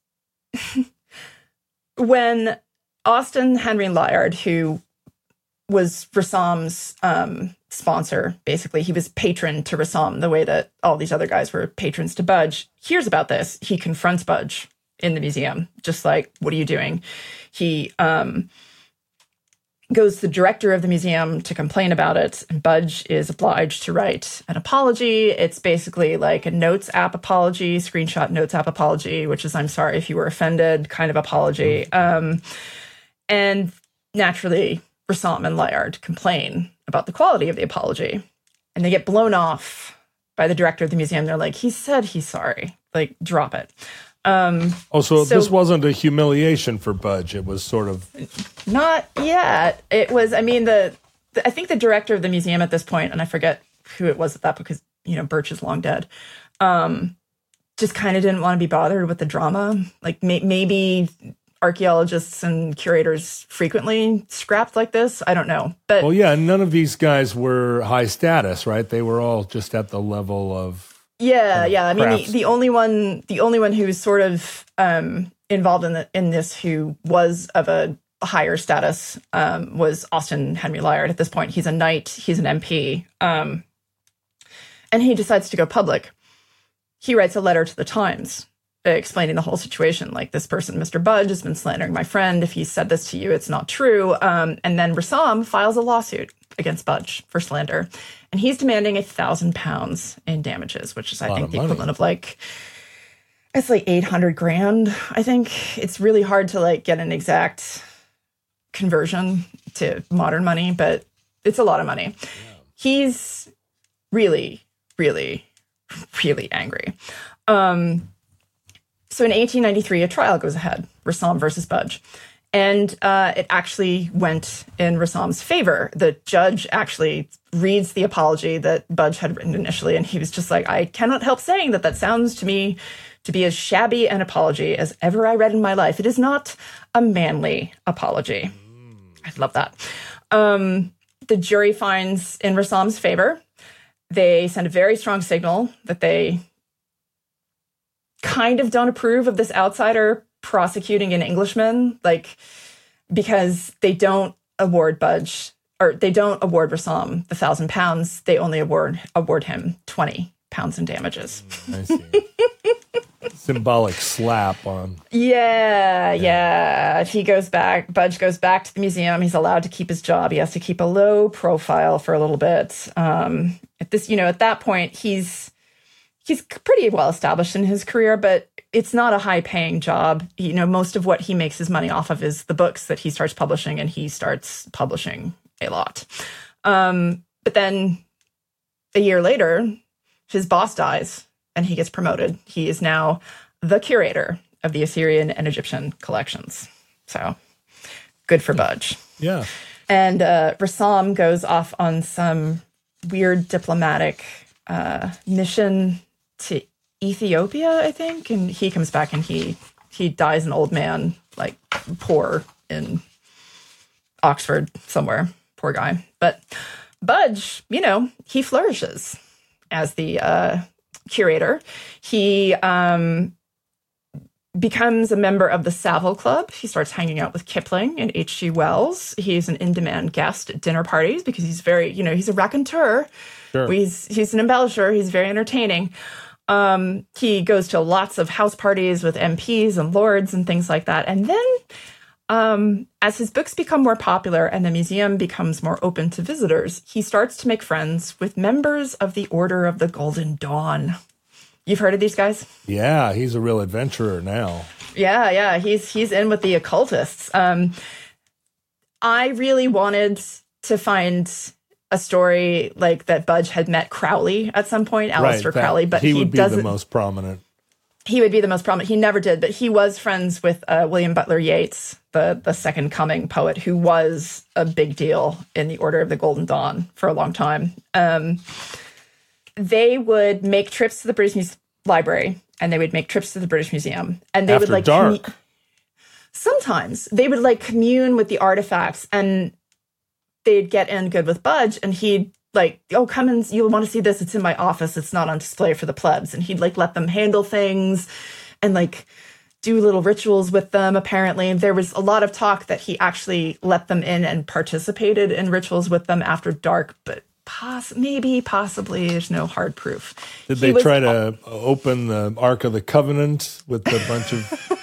when Austin Henry Layard, who was Rassam's um, sponsor, basically, he was patron to Rassam the way that all these other guys were patrons to Budge, hears about this. He confronts Budge in the museum, just like, what are you doing? He um, goes to the director of the museum to complain about it, and Budge is obliged to write an apology. It's basically like a Notes app apology, screenshot Notes app apology, which is I'm sorry if you were offended kind of apology. Um, and naturally, Rassam and Layard complain about the quality of the apology, and they get blown off by the director of the museum. They're like, he said he's sorry, like drop it. Um, oh, so, so this wasn't a humiliation for Budge. It was sort of... Not yet. It was, I mean, the, the I think the director of the museum at this point, and I forget who it was at that because, you know, Birch is long dead, um, just kind of didn't want to be bothered with the drama. Like may, maybe archaeologists and curators frequently scrapped like this. I don't know. But well, yeah, none of these guys were high status, right? They were all just at the level of... Yeah, yeah. I mean, crafts. the, the only one, the only one who's sort of um, involved in the, in this who was of a higher status um, was Austin Henry Layard. At this point, he's a knight, he's an M P, um, and he decides to go public. He writes a letter to the Times uh, explaining the whole situation. Like, this person, Mister Budge, has been slandering my friend. If he said this to you, it's not true. Um, and then Rassam files a lawsuit against Budge for slander. And he's demanding a thousand pounds in damages, which is, I think, the money. equivalent of like, it's like eight hundred grand. I think it's really hard to like get an exact conversion to modern money, but it's a lot of money. Yeah. He's really, really, really angry. Um, so in eighteen ninety-three, a trial goes ahead, Rassam versus Budge. And uh, it actually went in Rassam's favor. The judge actually reads the apology that Budge had written initially, and he was just like, I cannot help saying that that sounds to me to be as shabby an apology as ever I read in my life. It is not a manly apology. Mm. I love that. Um, the jury finds in Rassam's favor. They send a very strong signal that they kind of don't approve of this outsider prosecuting an Englishman, like, because they don't award Budge, or they don't award Rassam the thousand pounds. They only award award him twenty pounds in damages. I see. Symbolic slap on. Yeah, yeah, yeah. He goes back. Budge goes back to the museum. He's allowed to keep his job. He has to keep a low profile for a little bit. Um, at this, you know, at that point, he's he's pretty well established in his career, but it's not a high paying job. You know, most of what he makes his money off of is the books that he starts publishing, and he starts publishing a lot. Um, but then a year later, his boss dies and he gets promoted. He is now the curator of the Assyrian and Egyptian collections. So good for Budge. Yeah. And uh, Rassam goes off on some weird diplomatic uh, mission to Ethiopia, I think. And he comes back and he he dies an old man, like poor in Oxford somewhere. Poor guy. But Budge, you know, he flourishes as the uh, curator. He um, becomes a member of the Savile Club. He starts hanging out with Kipling and H G Wells. He's an in-demand guest at dinner parties because he's very, you know, he's a raconteur. Sure. He's, he's an embellisher. He's very entertaining. Um, he goes to lots of house parties with M Ps and lords and things like that. And then um, as his books become more popular and the museum becomes more open to visitors, he starts to make friends with members of the Order of the Golden Dawn. You've heard of these guys? Yeah, he's a real adventurer now. Yeah, yeah, he's he's in with the occultists. Um, I really wanted to find a story like that Budge had met Crowley at some point, Aleister right, Crowley, but he, he would be doesn't. the most prominent. He would be the most prominent. He never did, but he was friends with uh, William Butler Yeats, the the Second Coming poet, who was a big deal in the Order of the Golden Dawn for a long time. Um, they would make trips to the British Museum Library, and they would make trips to the British Museum, and they After would like dark. commu- sometimes they would like commune with the artifacts, and they'd get in good with Budge, and he'd like, oh, come and you'll want to see this. It's in my office. It's not on display for the plebs. And he'd like let them handle things and like do little rituals with them. Apparently, there was a lot of talk that he actually let them in and participated in rituals with them after dark, but Poss- maybe, possibly, there's no hard proof. Did He they was- try to open the Ark of the Covenant with a bunch of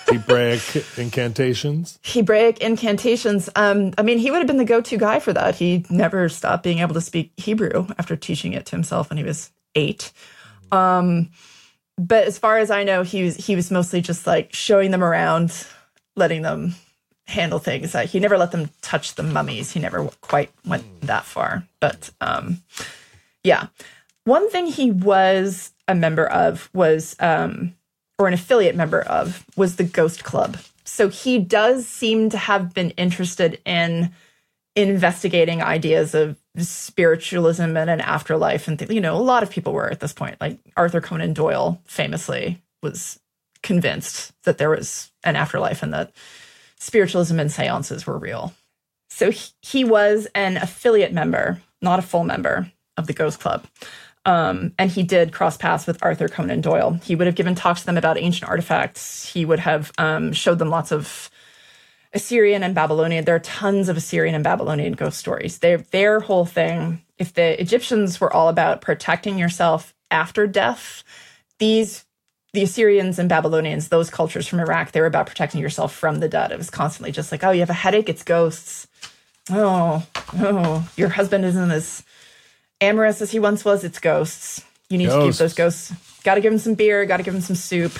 Hebraic incantations? Hebraic incantations. Um, I mean, he would have been the go-to guy for that. He never stopped being able to speak Hebrew after teaching it to himself when he was eight. Um, but as far as I know, he was he was mostly just like showing them around, letting them handle things. Uh, he never let them touch the mummies. He never quite went that far. But um, yeah, one thing he was a member of was. Um, or an affiliate member of, was the Ghost Club. So he does seem to have been interested in investigating ideas of spiritualism and an afterlife. And, th- you know, a lot of people were at this point. Like Arthur Conan Doyle famously was convinced that there was an afterlife and that spiritualism and seances were real. So he, he was an affiliate member, not a full member of the Ghost Club. Um, and he did cross paths with Arthur Conan Doyle. He would have given talks to them about ancient artifacts. He would have um, showed them lots of Assyrian and Babylonian. There are tons of Assyrian and Babylonian ghost stories. Their their whole thing, if the Egyptians were all about protecting yourself after death, these the Assyrians and Babylonians, those cultures from Iraq, they were about protecting yourself from the dead. It was constantly just like, oh, you have a headache, it's ghosts. Oh, oh, your husband isn't as amorous as he once was, it's ghosts. You need ghosts. to keep those ghosts. Got to give him some beer, got to give him some soup.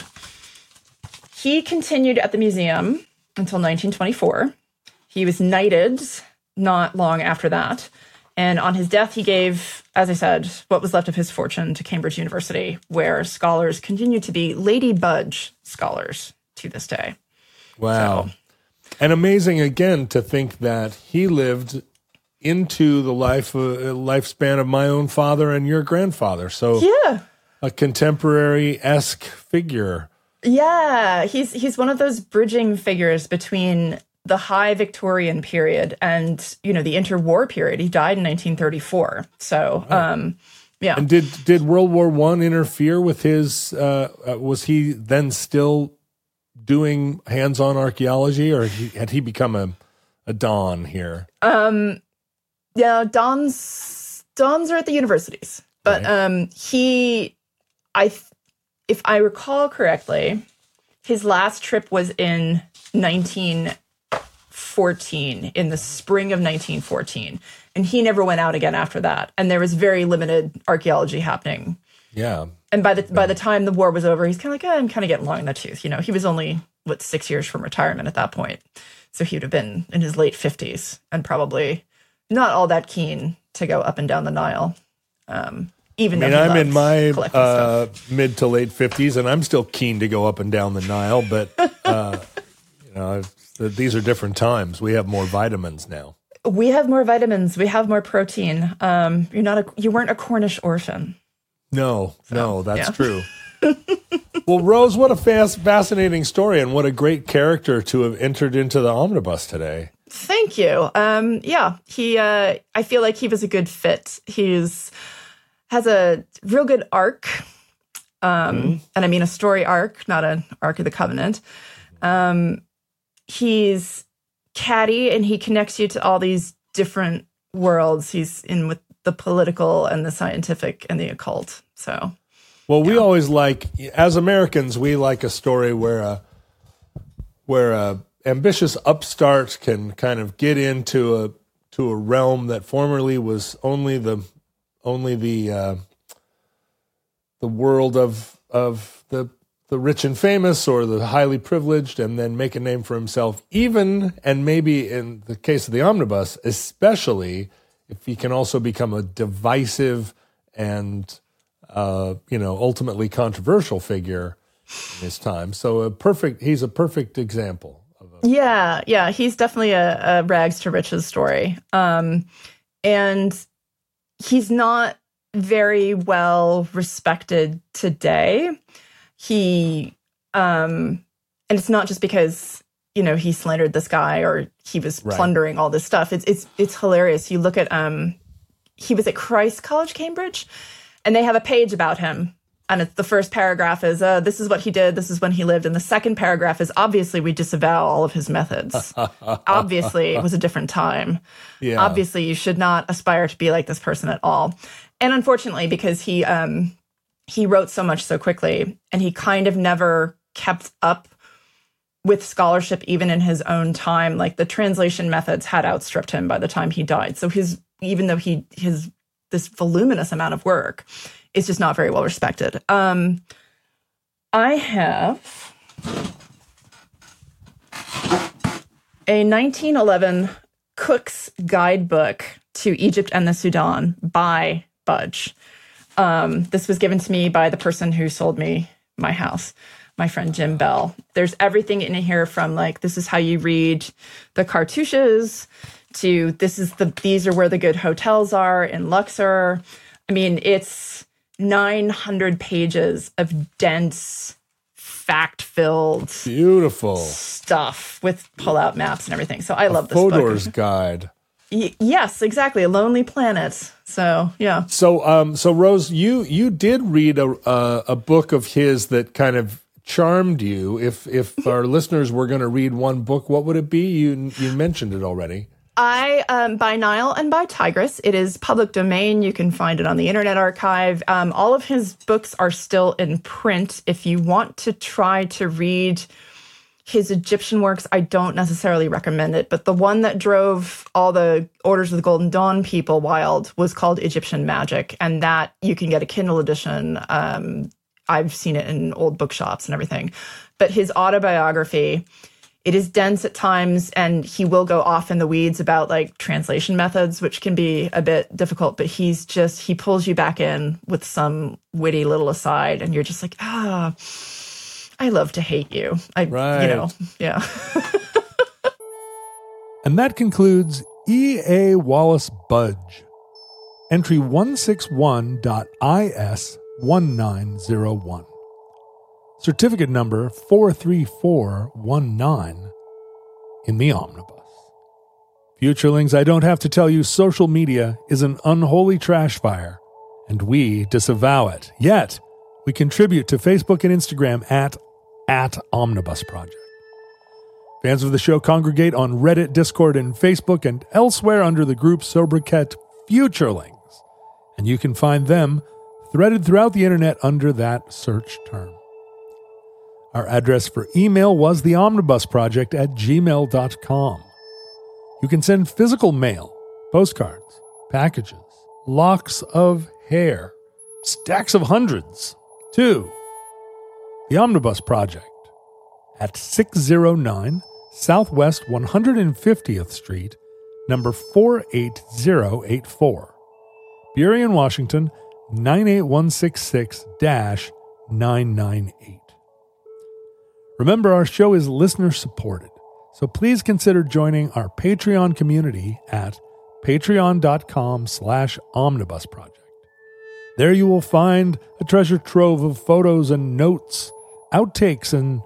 He continued at the museum until nineteen twenty-four. He was knighted not long after that. And on his death, he gave, as I said, what was left of his fortune to Cambridge University, where scholars continue to be Lady Budge scholars to this day. Wow. So, and amazing, again, to think that he lived into the life uh, lifespan of my own father and your grandfather. So yeah, a contemporary-esque figure. Yeah, he's he's one of those bridging figures between the high Victorian period and, you know, the interwar period. He died in nineteen thirty-four. So, um, yeah. And did did World War One interfere with his? Uh, uh, was he then still doing hands-on archaeology, or he, had he become a a don here? Um. Yeah, Dons Dons are at the universities, but right. um, he, I, if I recall correctly, his last trip was in nineteen fourteen, in the spring of nineteen fourteen, and he never went out again after that. And there was very limited archaeology happening. Yeah, and by the by the time the war was over, he's kind of like, oh, I'm kind of getting long in the tooth. You know, he was only what six years from retirement at that point, so he would have been in his late fifties and probably not all that keen to go up and down the Nile. Um, even I mean, though I'm in my uh, stuff. mid to late fifties, and I'm still keen to go up and down the Nile. But uh, you know, these are different times. We have more vitamins now. We have more vitamins. We have more protein. Um, you're not a, you weren't a Cornish orphan. No, so, no, that's yeah. true. Well, Rose, what a fast, fascinating story, and what a great character to have entered into the omnibus today. Thank you. Um, yeah, he. Uh, I feel like he was a good fit. He's has a real good arc, um, mm-hmm. and I mean a story arc, not an Ark of the Covenant. Um, he's catty, and he connects you to all these different worlds. He's in with the political and the scientific and the occult. So, well, we yeah. always like, as Americans, we like a story where a where a ambitious upstart can kind of get into a to a realm that formerly was only the only the uh, the world of of the the rich and famous or the highly privileged, and then make a name for himself. Even, and maybe in the case of the omnibus, especially if he can also become a divisive and uh, you know ultimately controversial figure in his time. So a perfect he's a perfect example. Yeah, yeah, he's definitely a, a rags to riches story. Um, and he's not very well respected today. He, um, and it's not just because, you know, he slandered this guy or he was right. plundering all this stuff. It's, it's, it's hilarious. You look at, um, he was at Christ College, Cambridge, and they have a page about him. And it's, the first paragraph is, uh, this is what he did, this is when he lived. And the second paragraph is, obviously, we disavow all of his methods. Obviously, it was a different time. Yeah. Obviously, you should not aspire to be like this person at all. And unfortunately, because he um, he wrote so much so quickly, and he kind of never kept up with scholarship, even in his own time, like the translation methods had outstripped him by the time he died. So his, even though he, his, this voluminous amount of work is just not very well respected. Um, I have a nineteen eleven Cook's Guidebook to Egypt and the Sudan by Budge. Um, this was given to me by the person who sold me my house, my friend Jim Bell. There's everything in here from like, this is how you read the cartouches to this is the, these are where the good hotels are in Luxor. I mean, it's nine hundred pages of dense, fact-filled, beautiful stuff with pull-out maps and everything. So I a love this book. Fodor's guide. Y- yes, exactly. A Lonely Planet. So yeah. So, um, so Rose, you you did read a uh, a book of his that kind of charmed you. If if our listeners were going to read one book, what would it be? You you mentioned it already. I, um, by Nile and by Tigris. It is public domain. You can find it on the Internet Archive. Um, all of his books are still in print. If you want to try to read his Egyptian works, I don't necessarily recommend it. But the one that drove all the Orders of the Golden Dawn people wild was called Egyptian Magic. And that you can get a Kindle edition. Um, I've seen it in old bookshops and everything. But his autobiography, it is dense at times, and he will go off in the weeds about like translation methods, which can be a bit difficult, but he's just, he pulls you back in with some witty little aside, and you're just like, ah, I love to hate you. I, right. you know, yeah. And that concludes E A. Wallace Budge, entry one six one dot I S one nine zero one. Certificate number four three four one nine in the omnibus. Futurelings, I don't have to tell you social media is an unholy trash fire, and we disavow it. Yet, we contribute to Facebook and Instagram at, at Omnibus Project. Fans of the show congregate on Reddit, Discord, and Facebook, and elsewhere under the group sobriquet Futurelings, and you can find them threaded throughout the internet under that search term. Our address for email was the omnibus project at gmail dot com. You can send physical mail, postcards, packages, locks of hair, stacks of hundreds, to the Omnibus Project at six oh nine Southwest one hundred fiftieth Street, number four eight zero eight four, Burien, Washington, nine eight one six six nine nine eight. Remember, our show is listener-supported, so please consider joining our Patreon community at patreon.com slash omnibus project. There you will find a treasure trove of photos and notes, outtakes and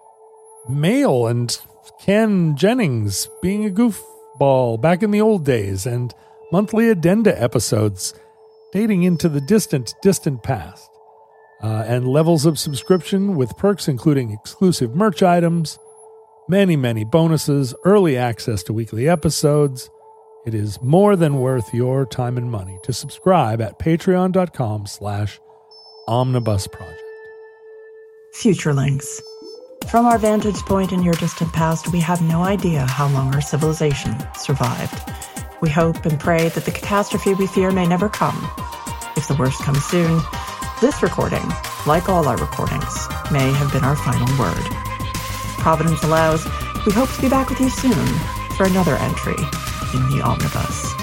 mail, and Ken Jennings being a goofball back in the old days, and monthly addenda episodes dating into the distant, distant past. Uh, and levels of subscription with perks including exclusive merch items, many, many bonuses, early access to weekly episodes. It is more than worth your time and money to subscribe at patreon.com slash omnibus project. Futurelings. From our vantage point in your distant past, we have no idea how long our civilization survived. We hope and pray that the catastrophe we fear may never come. If the worst comes soon, this recording, like all our recordings, may have been our final word. Providence allows, we hope to be back with you soon for another entry in the Omnibus.